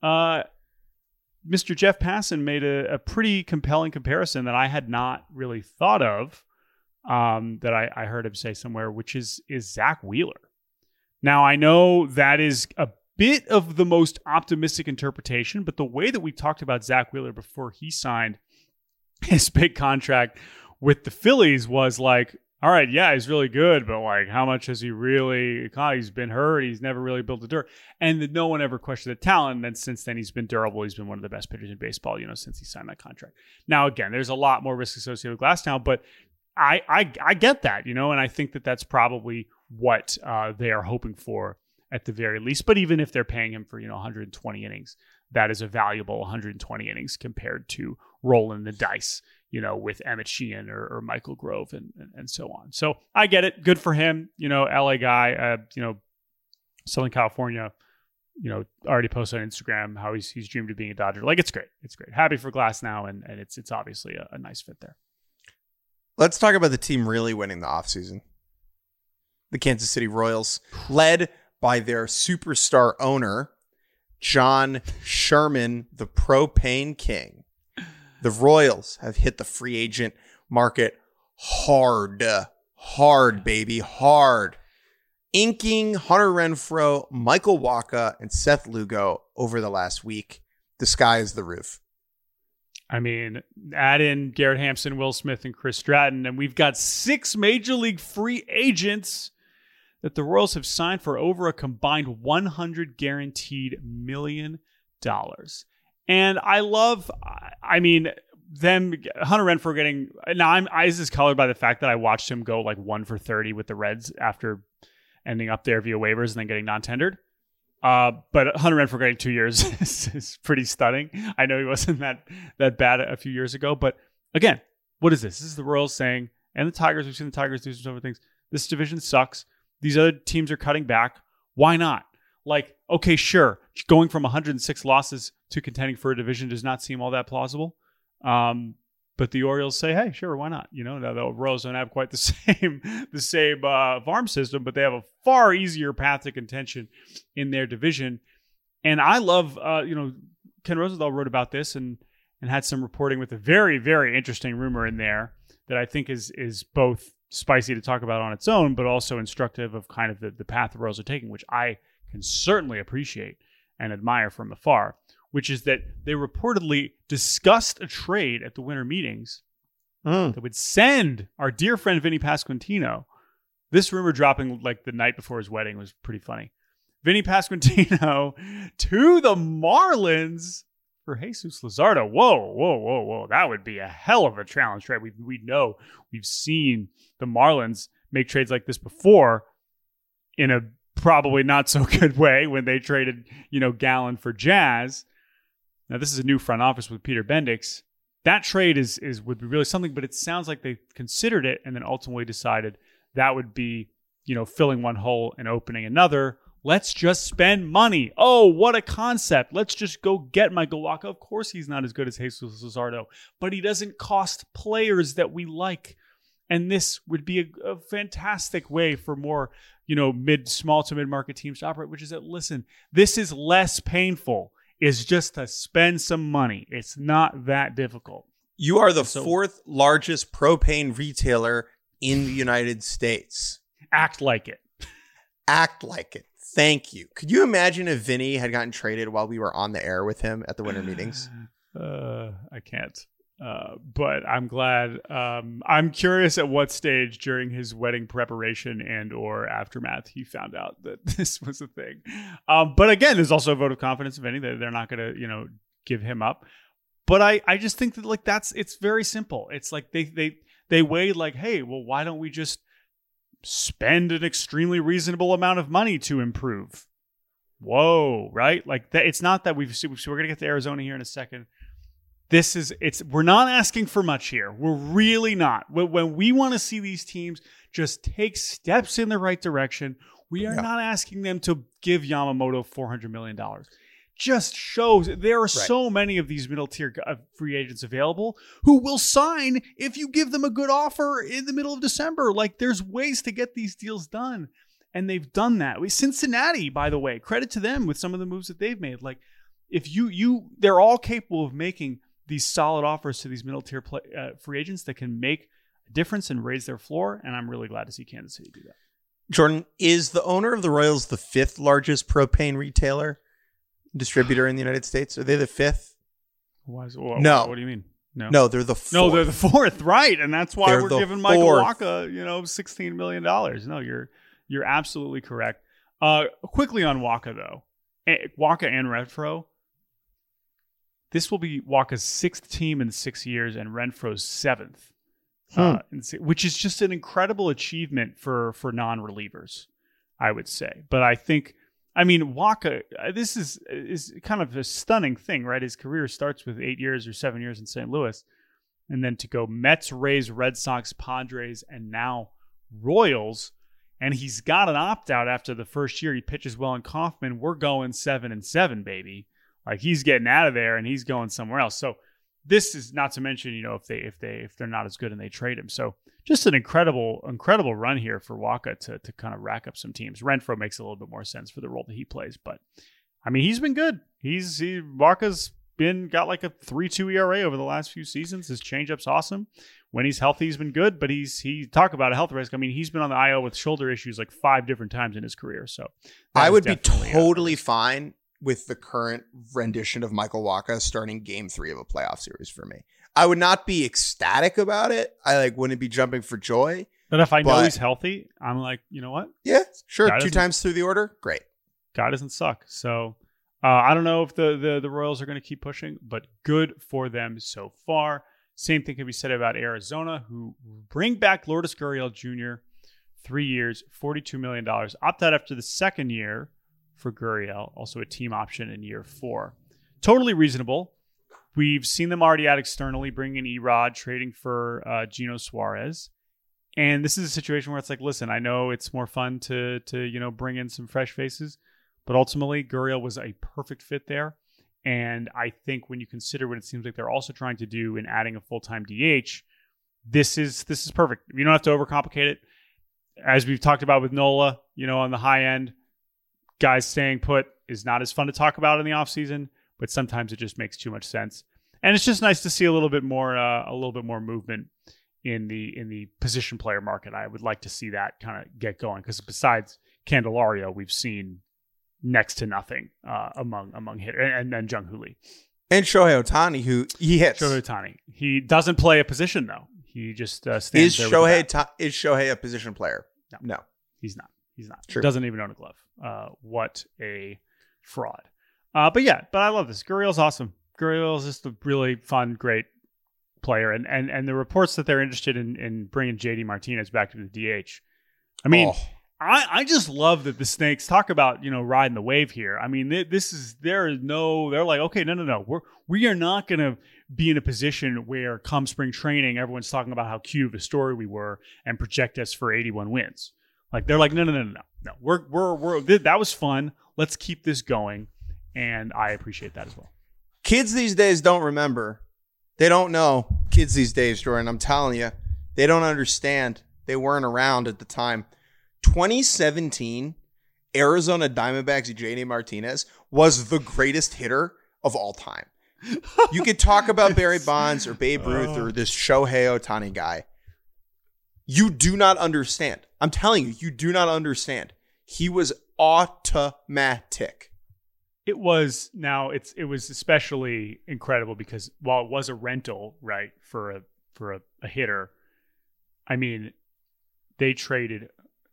uh, Mister Jeff Passan made a, a pretty compelling comparison that I had not really thought of, um, that I, I heard him say somewhere, which is is Zach Wheeler. Now, I know that is a bit of the most optimistic interpretation, but the way that we talked about Zach Wheeler before he signed his big contract with the Phillies was like, all right, yeah, he's really good, but like, how much has he really, he's been hurt, he's never really built the dirt, and no one ever questioned the talent, and then since then he's been durable, he's been one of the best pitchers in baseball, you know, since he signed that contract. Now, again, there's a lot more risk associated with Glasnow, but I, I, I get that, you know, and I think that that's probably what uh, they are hoping for at the very least, but even if they're paying him for, you know, one hundred twenty innings, that is a valuable one hundred twenty innings compared to rolling the dice, you know, with Emmett Sheehan or, or Michael Grove and, and and so on. So I get it. Good for him. You know, L A guy, uh, you know, Southern California, you know, already posted on Instagram how he's he's dreamed of being a Dodger. Like, it's great. It's great. Happy for Glasnow, and, and it's it's obviously a, a nice fit there. Let's talk about the team really winning the offseason. The Kansas City Royals, led by their superstar owner, John Sherman, the propane king. The Royals have hit the free agent market hard, hard, baby, hard. Inking Hunter Renfroe, Michael Wacha, and Seth Lugo over the last week. The sky is the roof. I mean, add in Garrett Hampson, Will Smith, and Chris Stratton, and we've got six major league free agents that the Royals have signed for over a combined one hundred guaranteed million dollars. And I love, I mean, them, Hunter Renfroe getting, now I'm, I is colored by the fact that I watched him go like one for thirty with the Reds after ending up there via waivers and then getting non-tendered. Uh, but Hunter Renfroe getting two years is, is pretty stunning. I know he wasn't that, that bad a few years ago, but again, what is this? This is the Royals saying, and the Tigers, we've seen the Tigers do some other things. This division sucks. These other teams are cutting back. Why not? Like, okay, sure. Going from one hundred six losses to contending for a division does not seem all that plausible. Um, but the Orioles say, hey, sure, why not? You know, now the Royals don't have quite the same the same uh, farm system, but they have a far easier path to contention in their division. And I love, uh, you know, Ken Rosenthal wrote about this and and had some reporting with a very, very interesting rumor in there that I think is is both spicy to talk about on its own, but also instructive of kind of the, the path the Royals are taking, which I can certainly appreciate and admire from afar, which is that they reportedly discussed a trade at the winter meetings mm. that would send our dear friend Vinny Pasquantino. This rumor dropping like the night before his wedding was pretty funny. Vinny Pasquantino to the Marlins for Jesus Luzardo. Whoa, whoa, whoa, whoa. That would be a hell of a challenge trade. We we know, we've seen the Marlins make trades like this before in a probably not so good way when they traded, you know, Gallen for Jazz. Now, this is a new front office with Peter Bendix. That trade is is would be really something, but it sounds like they considered it and then ultimately decided that would be, you know, filling one hole and opening another. Let's just spend money. Oh, what a concept. Let's just go get Michael Wacha. Of course he's not as good as Jesus Luzardo, but he doesn't cost players that we like. And this would be a, a fantastic way for more, you know, mid, small to mid-market teams to operate, which is that, listen, this is less painful. It's just to spend some money. It's not that difficult. You are the so, fourth largest propane retailer in the United States. Act like it. Act like it. Thank you. Could you imagine if Vinny had gotten traded while we were on the air with him at the winter meetings? Uh, I can't. Uh, but I'm glad. Um, I'm curious at what stage during his wedding preparation and or aftermath he found out that this was a thing. Um, but again, there's also a vote of confidence of Vinny that they're not going to, you know, give him up. But I, I just think that like that's it's very simple. It's like they they they weighed like, hey, well, why don't we just spend an extremely reasonable amount of money to improve? Whoa, right? Like that. It's not that we've. So we're gonna get to Arizona here in a second. This is it's. We're not asking for much here. We're really not. When we want to see these teams just take steps in the right direction, we are yeah. not asking them to give Yamamoto four hundred million dollars. Just shows there are right. so many of these middle tier free agents available who will sign if you give them a good offer in the middle of December. Like there's ways to get these deals done, and they've done that. Cincinnati, by the way, credit to them with some of the moves that they've made. Like if you you they're all capable of making these solid offers to these middle tier play, uh, free agents that can make a difference and raise their floor. And I'm really glad to see Kansas City do that. Jordan, is the owner of the Royals the fifth largest propane retailer distributor in the United States? Are they the fifth? Why is, what, no. What do you mean? No, no, they're the fourth. No, they're the fourth, right? And that's why they're we're giving fourth. Michael Wacha, you know, sixteen million dollars. No, you're you're absolutely correct. Uh, quickly on Wacha though, Wacha and Renfroe. This will be Wacha's sixth team in six years and Renfroe's seventh, hmm. uh, which is just an incredible achievement for for non-relievers, I would say. But I think. I mean, Wacha, this is is kind of a stunning thing, right? His career starts with eight years or seven years in Saint Louis, and then to go Mets, Rays, Red Sox, Padres, and now Royals, and he's got an opt-out after the first year. He pitches well in Kauffman. We're going seven and seven, baby. Like, he's getting out of there, and he's going somewhere else. So this is not to mention, you know, if they if they if they're not as good and they trade him. So just an incredible, incredible run here for Wacha to to kind of rack up some teams. Renfroe makes a little bit more sense for the role that he plays, but I mean, he's been good. He's he Wacha's been got like a three two E R A over the last few seasons. His changeup's awesome. When he's healthy, he's been good, but he's he talk about a health risk. I mean, he's been on the I L with shoulder issues like five different times in his career. So I would be totally fine with the current rendition of Michael Wacha starting game three of a playoff series for me. I would not be ecstatic about it. I like wouldn't be jumping for joy. But if I but, know he's healthy, I'm like, you know what? Yeah, sure. God Two times through the order. Great. God doesn't suck. So uh, I don't know if the, the, the Royals are going to keep pushing, but good for them so far. Same thing can be said about Arizona, who bring back Lourdes Gurriel Junior Three years, forty-two million dollars. Opt out after the second year for Gurriel. Also a team option in year four. Totally reasonable. We've seen them already out externally, bringing Erod, trading for uh, Gino Suarez. And this is a situation where it's like, listen, I know it's more fun to, to you know, bring in some fresh faces, but ultimately Gurriel was a perfect fit there. And I think when you consider what it seems like they're also trying to do in adding a full-time D H, this is this is perfect. You don't have to overcomplicate it. As we've talked about with Nola, you know, on the high end, guys staying put is not as fun to talk about in the offseason, but sometimes it just makes too much sense. And it's just nice to see a little bit more uh, a little bit more movement in the in the position player market. I would like to see that kind of get going, because besides Candelario, we've seen next to nothing uh, among among hitters, and then Jung Hoo Lee. And Shohei Ohtani, who he hits. Shohei Ohtani. He doesn't play a position, though. He just uh, stands is there. Shohei with ta- is Shohei a position player? No. No. He's not. He's not. True. Doesn't even own a glove. Uh, what a fraud. Uh, but yeah, but I love this. Gurriel's awesome. Gurriel's just a really fun, great player. And and and the reports that they're interested in, in bringing J D Martinez back to the D H. I mean, oh. I, I just love that the Snakes talk about, you know, riding the wave here. I mean, th- this is, there is no, they're like, okay, no, no, no. We're, we are not going to be in a position where come spring training, everyone's talking about how cute of a story we were and project us for eighty-one wins. Like, they're like, no, no, no, no, no, no. We're, we're, we're, th- that was fun. Let's keep this going. And I appreciate that as well. Kids these days don't remember. They don't know. Kids these days, Jordan, I'm telling you, they don't understand. They weren't around at the time. twenty seventeen, Arizona Diamondbacks J D Martinez was the greatest hitter of all time. You could talk about Barry Bonds or Babe Ruth or this Shohei Ohtani guy. You do not understand. I'm telling you, you do not understand. He was automatic. It was, now it's it was especially incredible because while it was a rental, right, for a for a, a hitter, I mean, they traded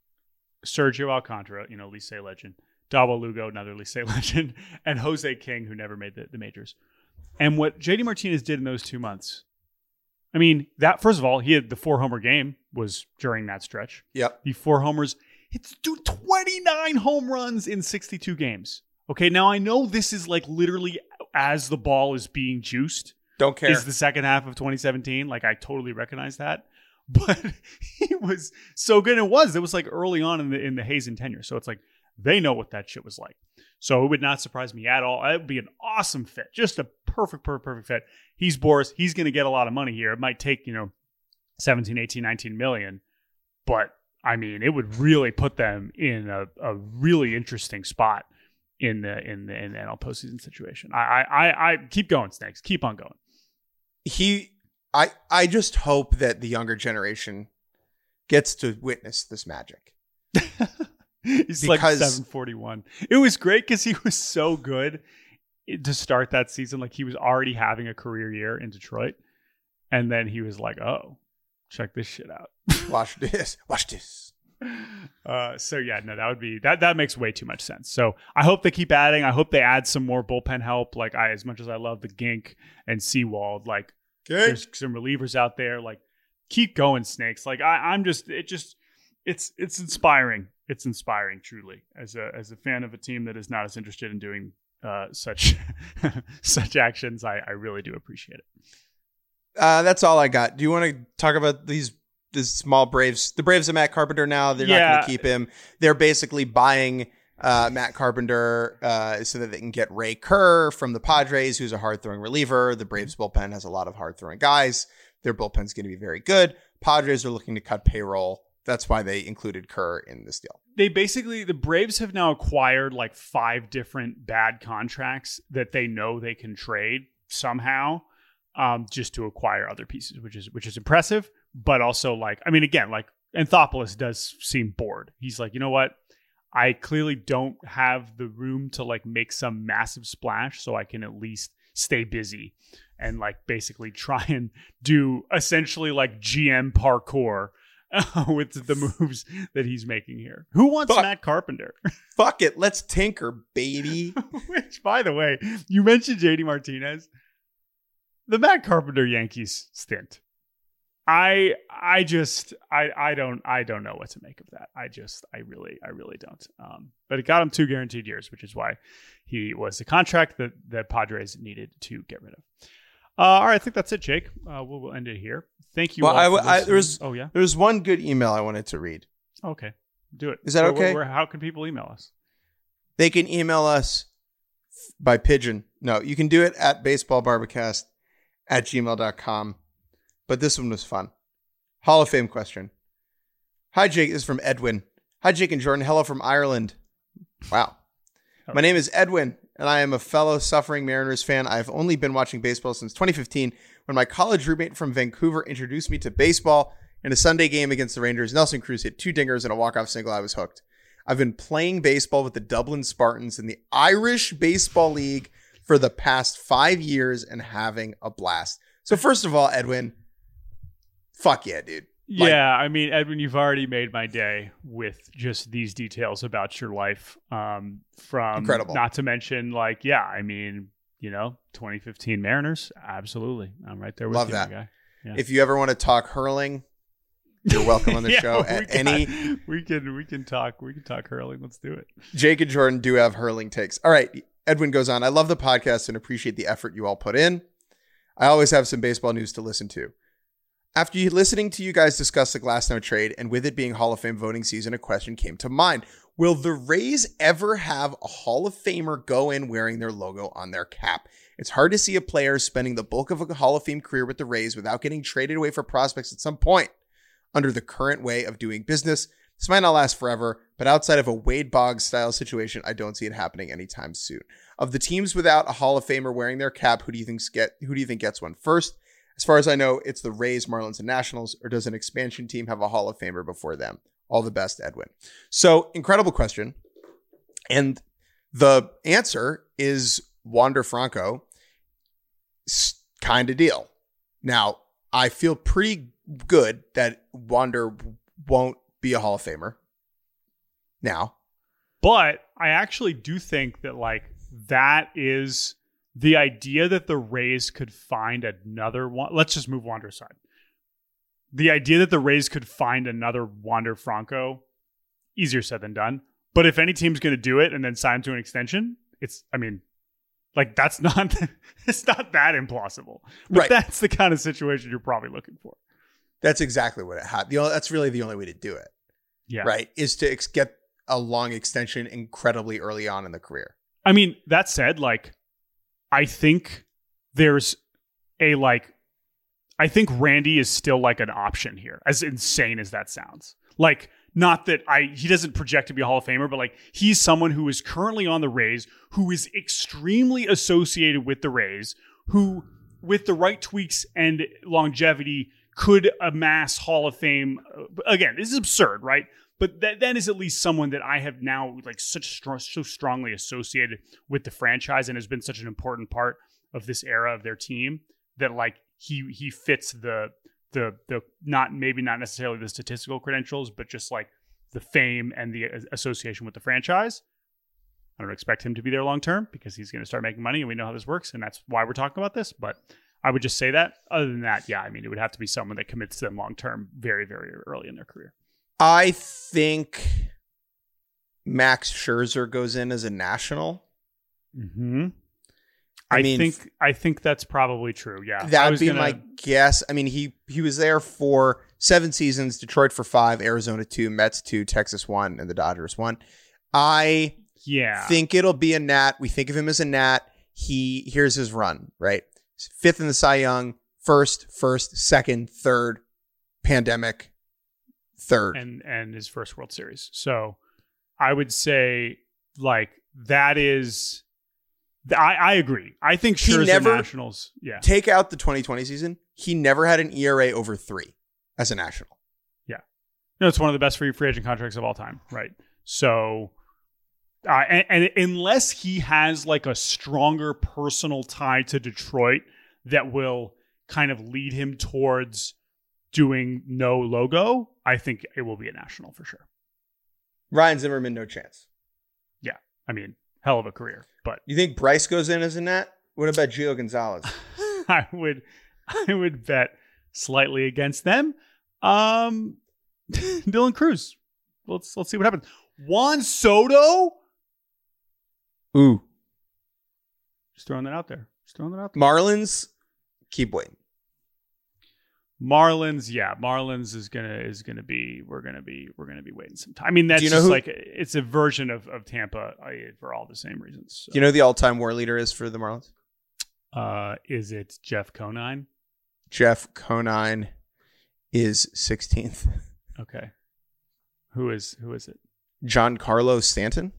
Sergio Alcantara, you know, Licey legend, Davo Lugo, another Licey legend, and Jose King, who never made the, the majors. And what J D Martinez did in those two months, I mean, that, first of all, he had the four homer game was during that stretch. Yep. The four homers, it's dude, twenty-nine home runs in sixty-two games. Okay, now I know this is like literally as the ball is being juiced. Don't care. Is the second half of twenty seventeen. Like, I totally recognize that. But he was so good. It was. It was like early on in the in the Hazen tenure. So it's like they know what that shit was like. So it would not surprise me at all. It would be an awesome fit. Just a perfect, perfect, perfect fit. He's Boris. He's going to get a lot of money here. It might take, you know, seventeen, eighteen, nineteen million. But I mean, it would really put them in a, a really interesting spot in the in the, in the N L postseason situation. I, I I keep going, Snakes. Keep on going. He, I, I just hope that the younger generation gets to witness this magic. He's Because- like seven forty-one. It was great because he was so good to start that season. Like he was already having a career year in Detroit, and then he was like, "Oh, check this shit out." Watch this. Watch this. Uh, so yeah, no, that would be that. That makes way too much sense. So I hope they keep adding. I hope they add some more bullpen help. Like I, as much as I love the Gink and Seawald, like there's some relievers out there. Like keep going, Snakes. Like I, I'm just, it just, it's it's inspiring. It's inspiring, truly, as a as a fan of a team that is not as interested in doing uh, such such actions. I, I really do appreciate it. Uh, that's all I got. Do you want to talk about these? The small Braves, the Braves of Matt Carpenter now, they're Yeah. not going to keep him. They're basically buying uh, Matt Carpenter uh, so that they can get Ray Kerr from the Padres, who's a hard-throwing reliever. The Braves bullpen has a lot of hard-throwing guys. Their bullpen's going to be very good. Padres are looking to cut payroll. That's why they included Kerr in this deal. They basically, the Braves have now acquired like five different bad contracts that they know they can trade somehow, um, just to acquire other pieces, which is which is impressive. But also, like, I mean, again, like Anthopoulos does seem bored. He's like, you know what? I clearly don't have the room to like make some massive splash, so I can at least stay busy and like basically try and do essentially like G M parkour uh, with the moves that he's making here. Who wants Fuck. Matt Carpenter? Fuck it. Let's tinker, baby. Which, by the way, you mentioned J D Martinez. The Matt Carpenter Yankees stint. I I just I I don't I don't know what to make of that. I just I really I really don't. Um, but it got him two guaranteed years, which is why he was a contract that the Padres needed to get rid of. Uh, all right, I think that's it, Jake. Uh, we'll, we'll end it here. Thank you. Well, all I, for I, there was listening. Oh yeah. there was one good email I wanted to read. Okay, do it. Is that Where- okay? where- how can people email us? They can email us by pigeon. No, you can do it at baseballbarbacast at gmail dot com. But this one was fun. Hall of Fame question. Hi, Jake. This is from Edwin. Hi, Jake and Jordan. Hello from Ireland. Wow. My name is Edwin, and I am a fellow suffering Mariners fan. I have only been watching baseball since twenty fifteen, when my college roommate from Vancouver introduced me to baseball. In a Sunday game against the Rangers, Nelson Cruz hit two dingers and a walk-off single. I was hooked. I've been playing baseball with the Dublin Spartans in the Irish Baseball League for the past five years and having a blast. So first of all, Edwin, fuck yeah, dude. Like, Yeah, I mean, Edwin, you've already made my day with just these details about your life. Um, from Incredible. Not to mention, like, yeah, I mean, you know, twenty fifteen Mariners, absolutely. I'm right there with Love you, my that. guy. Yeah. if you ever want to talk hurling, you're welcome on the Yeah, show we at can- any. We can we can talk we can talk hurling. Let's do it. Jake and Jordan do have hurling takes. All right. Edwin goes on. I love the podcast and appreciate the effort you all put in. I always have some baseball news to listen to. After you, listening to you guys discuss the Glasnow trade, and with it being Hall of Fame voting season, a question came to mind. Will the Rays ever have a Hall of Famer go in wearing their logo on their cap? It's hard to see a player spending the bulk of a Hall of Fame career with the Rays without getting traded away for prospects at some point. Under the current way of doing business, this might not last forever, but outside of a Wade Boggs style situation, I don't see it happening anytime soon. Of the teams without a Hall of Famer wearing their cap, who do you think get who do you think gets one first? As far as I know, it's the Rays, Marlins, and Nationals, or does an expansion team have a Hall of Famer before them? All the best, Edwin. So, incredible question. And the answer is Wander Franco kind of deal. Now, I feel pretty good that Wander won't be a Hall of Famer now. But I actually do think that like that is the idea that the Rays could find another one. Let's just move Wander aside. The idea that the Rays could find another Wander Franco, easier said than done. But if any team's going to do it and then sign to an extension, it's, I mean, like that's not, it's not that implausible. But Right. that's the kind of situation you're probably looking for. That's exactly what it had. The only, that's really the only way to do it, Yeah. right? Is to ex- get a long extension incredibly early on in the career. I mean, that said, like, I think there's a, like, I think Randy is still like an option here, as insane as that sounds. Like, not that I he doesn't project to be a Hall of Famer, but like he's someone who is currently on the Rays, who is extremely associated with the Rays, who with the right tweaks and longevity could amass Hall of Fame. Again, this is absurd, right? But that that is at least someone that I have now like such strong, so strongly associated with the franchise and has been such an important part of this era of their team that like he he fits the the the not maybe not necessarily the statistical credentials, but just like the fame and the association with the franchise. I don't expect him to be there long term because he's going to start making money, and we know how this works, and that's why we're talking about this. But I would just say that. Other than that, yeah, I mean, it would have to be someone that commits to them long term, very, very early in their career. I think Max Scherzer goes in as a national. Mm-hmm. I, I mean, think I think that's probably true. Yeah, that would be gonna... my guess. I mean, he he was there for seven seasons: Detroit for five, Arizona two, Mets two, Texas one, and the Dodgers one. I yeah think it'll be a Nat. We think of him as a Nat. He here's his run, right? Fifth in the Cy Young, first, first, second, third, pandemic, third, and and his first World Series. So I would say like that is. I, I agree. I think Scherzer never, Nationals. Yeah. Take out the twenty twenty season. He never had an E R A over three as a national. Yeah. No, it's one of the best free free agent contracts of all time. Right. So, uh, and, and unless he has like a stronger personal tie to Detroit that will kind of lead him towards doing no logo, I think it will be a national for sure. Ryan Zimmerman, no chance. Yeah. I mean, hell of a career. But you think Bryce goes in as a Nat? What about Gio Gonzalez? I would, I would bet slightly against them. Um, Dylan Cruz. Let's let's see what happens. Juan Soto. Ooh, just throwing that out there. Just throwing that out there. Marlins. Keep waiting. Marlins, yeah, Marlins is gonna is gonna be we're gonna be we're gonna be waiting some time. I mean, that's you know just who, like it's a version of of Tampa I, for all the same reasons. So. Do you know who the all-time WAR leader is for the Marlins? Uh, is it Jeff Conine? Jeff Conine is sixteenth. Okay, who is who is it? Giancarlo Stanton.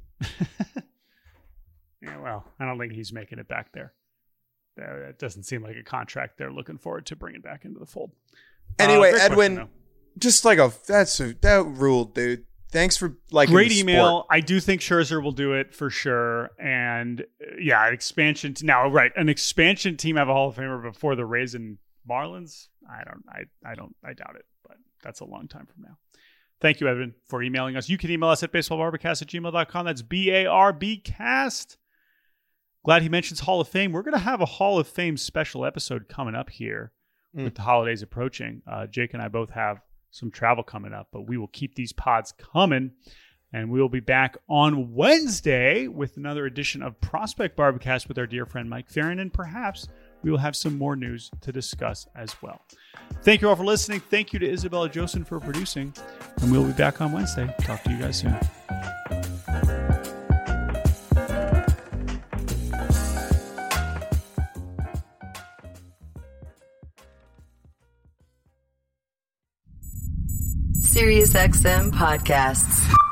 Yeah, well, I don't think he's making it back there. That doesn't seem like a contract they're looking forward to bringing back into the fold. Anyway, uh, Edwin, question, just like a that's a, that ruled, dude. Thanks for like great email. I do think Scherzer will do it for sure. And uh, yeah, an expansion t- now, right? An expansion team have a Hall of Famer before the Rays and Marlins. I don't, I, I don't, I doubt it. But that's a long time from now. Thank you, Edwin, for emailing us. You can email us at baseballbarbacast at gmail dot com. That's B A R B cast. Glad he mentions Hall of Fame. We're going to have a Hall of Fame special episode coming up here mm. with the holidays approaching. Uh, Jake and I both have some travel coming up, but we will keep these pods coming. And we will be back on Wednesday with another edition of Prospect Barbacast with our dear friend Mike Farron. And perhaps we will have some more news to discuss as well. Thank you all for listening. Thank you to Isabella Joseph for producing. And we'll be back on Wednesday. Talk to you guys soon. SiriusXM Podcasts.